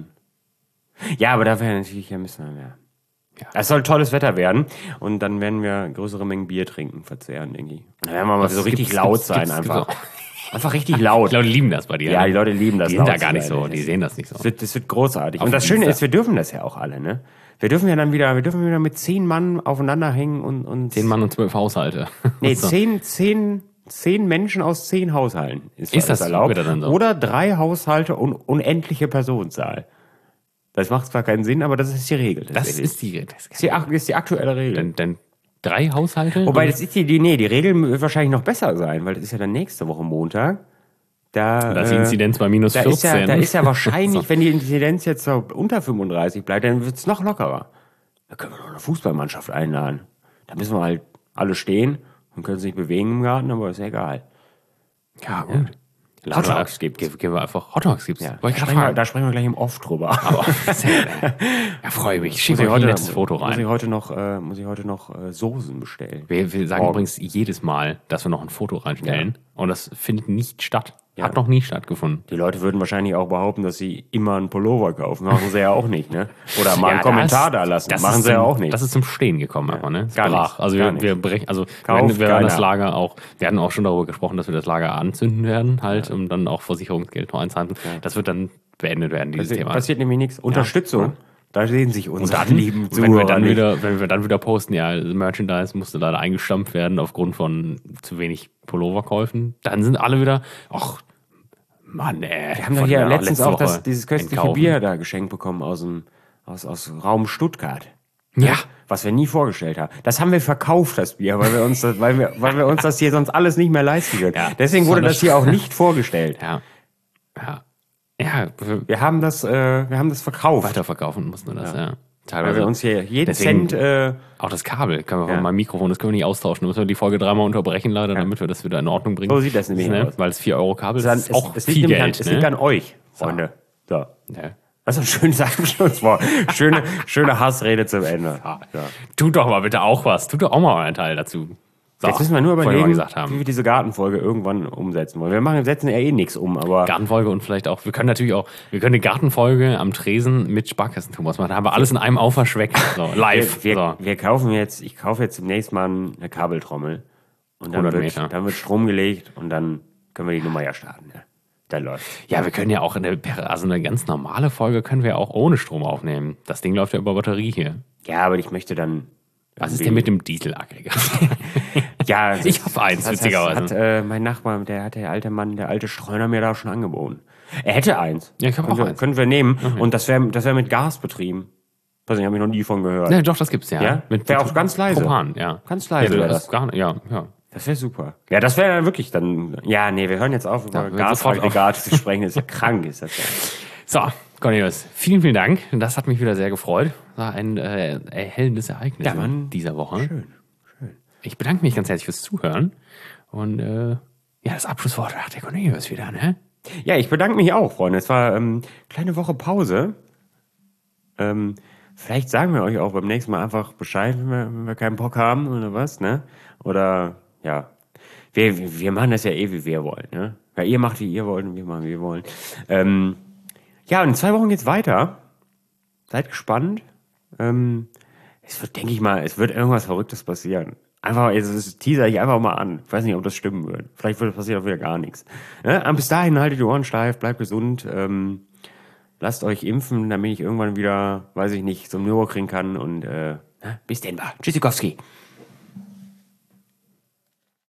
Ja, aber da wäre natürlich ein bisschen mehr. Ja. Es soll tolles Wetter werden und dann werden wir größere Mengen Bier trinken, verzehren, denke ich. Und dann werden wir mal so richtig laut sein einfach. Einfach richtig laut. Die Leute lieben das bei dir. Ja, ne? die Leute lieben das. Die sind da laut gar zu nicht sein, so, ey. die sehen das nicht so. Das wird großartig. Auf Und das jeden Schöne Fall. ist, wir dürfen das ja auch alle, ne? Wir dürfen wieder mit 10 Mann aufeinander hängen und 10 Mann und 12 Haushalte. Nee, So. 10 Menschen aus 10 Haushalten ist das alles erlaubt. wieder dann so? Oder 3 Haushalte und unendliche Personenzahl. Das macht zwar keinen Sinn, aber das ist die Regel. Das ist die ist die aktuelle Regel. Dann 3 Haushalte? Wobei, das ist die Regel wird wahrscheinlich noch besser sein, weil das ist ja dann nächste Woche Montag. Da ist die Inzidenz bei minus 14. Da ist ja wahrscheinlich, wenn die Inzidenz jetzt so unter 35 bleibt, dann wird es noch lockerer. Da können wir noch eine Fußballmannschaft einladen. Da müssen wir halt alle stehen und können sich bewegen im Garten, aber ist ja egal. Ja, gut. Hot Dogs gibt's. Geben wir einfach Hot Dogs gibt's. Ja, Wollte ich gerade fragen. da sprechen wir gleich im Off drüber. Aber ja, freue mich. Schick euch ein letztes Foto Muss ich rein. heute noch Soßen bestellen. Wir sagen Morgen. übrigens jedes Mal, dass wir noch ein Foto reinstellen. Ja. Und das findet nicht statt. Ja. Hat noch nie stattgefunden. Die Leute würden wahrscheinlich auch behaupten, dass sie immer einen Pullover kaufen. Machen sie ja auch nicht, ne? Oder mal einen Kommentar da lassen. das Machen ist sie ja zum- auch nicht. Das ist zum Stehen gekommen, einfach, ne? Es Gar brach. nicht, Also gar wir nicht. brechen, also Kauft wir werden das keiner. Lager auch, wir hatten auch schon darüber gesprochen, dass wir das Lager anzünden werden, halt, um dann auch Versicherungsgeld noch einzahlen. Das wird dann beendet werden, dieses Thema. Passiert nämlich nichts. Unterstützung. Da sehen sich unsere lieben wenn wir dann Zuhörer wenn wir dann wieder posten, ja, Merchandise musste leider eingestampft werden aufgrund von zu wenig Pulloverkäufen, dann sind alle wieder, ach, Mann, ey. Wir haben doch hier letztens auch dieses köstliche Bier da geschenkt bekommen aus Raum Stuttgart. Ja. Was wir nie vorgestellt haben. Das haben wir verkauft, das Bier, weil wir uns das hier sonst alles nicht mehr leisten können. Ja, Deswegen wurde das das hier auch nicht vorgestellt. Ja. Ja, Wir haben das verkauft. weiterverkaufen mussten wir das, ja. Weil Teilweise. wir uns hier jeden Deswegen- Cent, Auch das Kabel können wir Ja. von meinem Mikrofon, das können wir nicht austauschen. Da müssen wir die Folge 3-mal unterbrechen, leider, damit wir das wieder in Ordnung bringen. So sieht das nämlich aus. Weil es 4 Euro Kabel dann, ist, auch es viel liegt Geld. nämlich es liegt an euch, Freunde. So. Ja. Das ist ein schönes Abschlusswort. Schöne Hassrede zum Ende. Ja. Tut doch mal bitte auch was. Tut doch auch mal euren Teil dazu. So, Jetzt müssen wir nur wollte ich mal überlegen, gesagt haben. wie wir diese Gartenfolge irgendwann umsetzen wollen. Wir setzen ja eh nichts um, aber Gartenfolge und vielleicht auch, wir können eine Gartenfolge am Tresen mit Sparkassen-Thomas machen. Da haben wir alles in einem Aufwasch weg. So, live. wir kaufen jetzt, ich kaufe jetzt demnächst mal eine Kabeltrommel. Und dann 100 Meter. Dann wird Strom gelegt und dann können wir die Nummer ja starten. Ja. Dann läuft. Ja, wir können ja auch eine ganz normale Folge können wir auch ohne Strom aufnehmen. Das Ding läuft ja über Batterie hier. Ja, aber ich möchte dann. Was ist denn mit dem Dieselaggregat? Ja, Ich hab eins, witzigerweise. Mein Nachbar, der alte Streuner mir da schon angeboten. Er hätte eins. Ja, ich hab auch eins. Können wir nehmen. Und das wär mit Gas betrieben. Weiß nicht, habe ich noch nie von gehört. Ja, doch, das gibt's ja. Ja? Wär auch ganz leise. Propan, ja. Ganz leise Ja, wär das das. gar nicht, ja. Das wäre super. Ja, das wäre dann wirklich dann. Ja, nee, wir hören jetzt auf, über wir sofort Gasaggregate zu sprechen. Das ist ja krank, ist das ja. So, Cornelius, vielen, vielen Dank. Das hat mich wieder sehr gefreut. War ein erhellendes Ereignis Ja, Mann. dieser Woche. Schön. Ich bedanke mich ganz herzlich fürs Zuhören. Und ja, das Abschlusswort hat der Cornelius wieder, ne? Ja, ich bedanke mich auch, Freunde. Es war kleine Woche Pause. Vielleicht sagen wir euch auch beim nächsten Mal einfach Bescheid, wenn wir keinen Bock haben oder was, ne? Oder, ja. Wir machen das ja eh, wie wir wollen, ne? Ja, ihr macht, wie ihr wollt und wir machen, wie wir wollen. Ja, und in 2 Wochen geht's weiter. Seid gespannt. Es wird, denke ich mal, irgendwas Verrücktes passieren. Einfach, das teaser ich einfach mal an. Ich weiß nicht, ob das stimmen wird. Vielleicht passiert auch wieder gar nichts. Ja, aber bis dahin haltet die Ohren steif, bleibt gesund, lasst euch impfen, damit ich irgendwann wieder, weiß ich nicht, zum Nürburgring kann und bis denn, Tschüssikowski.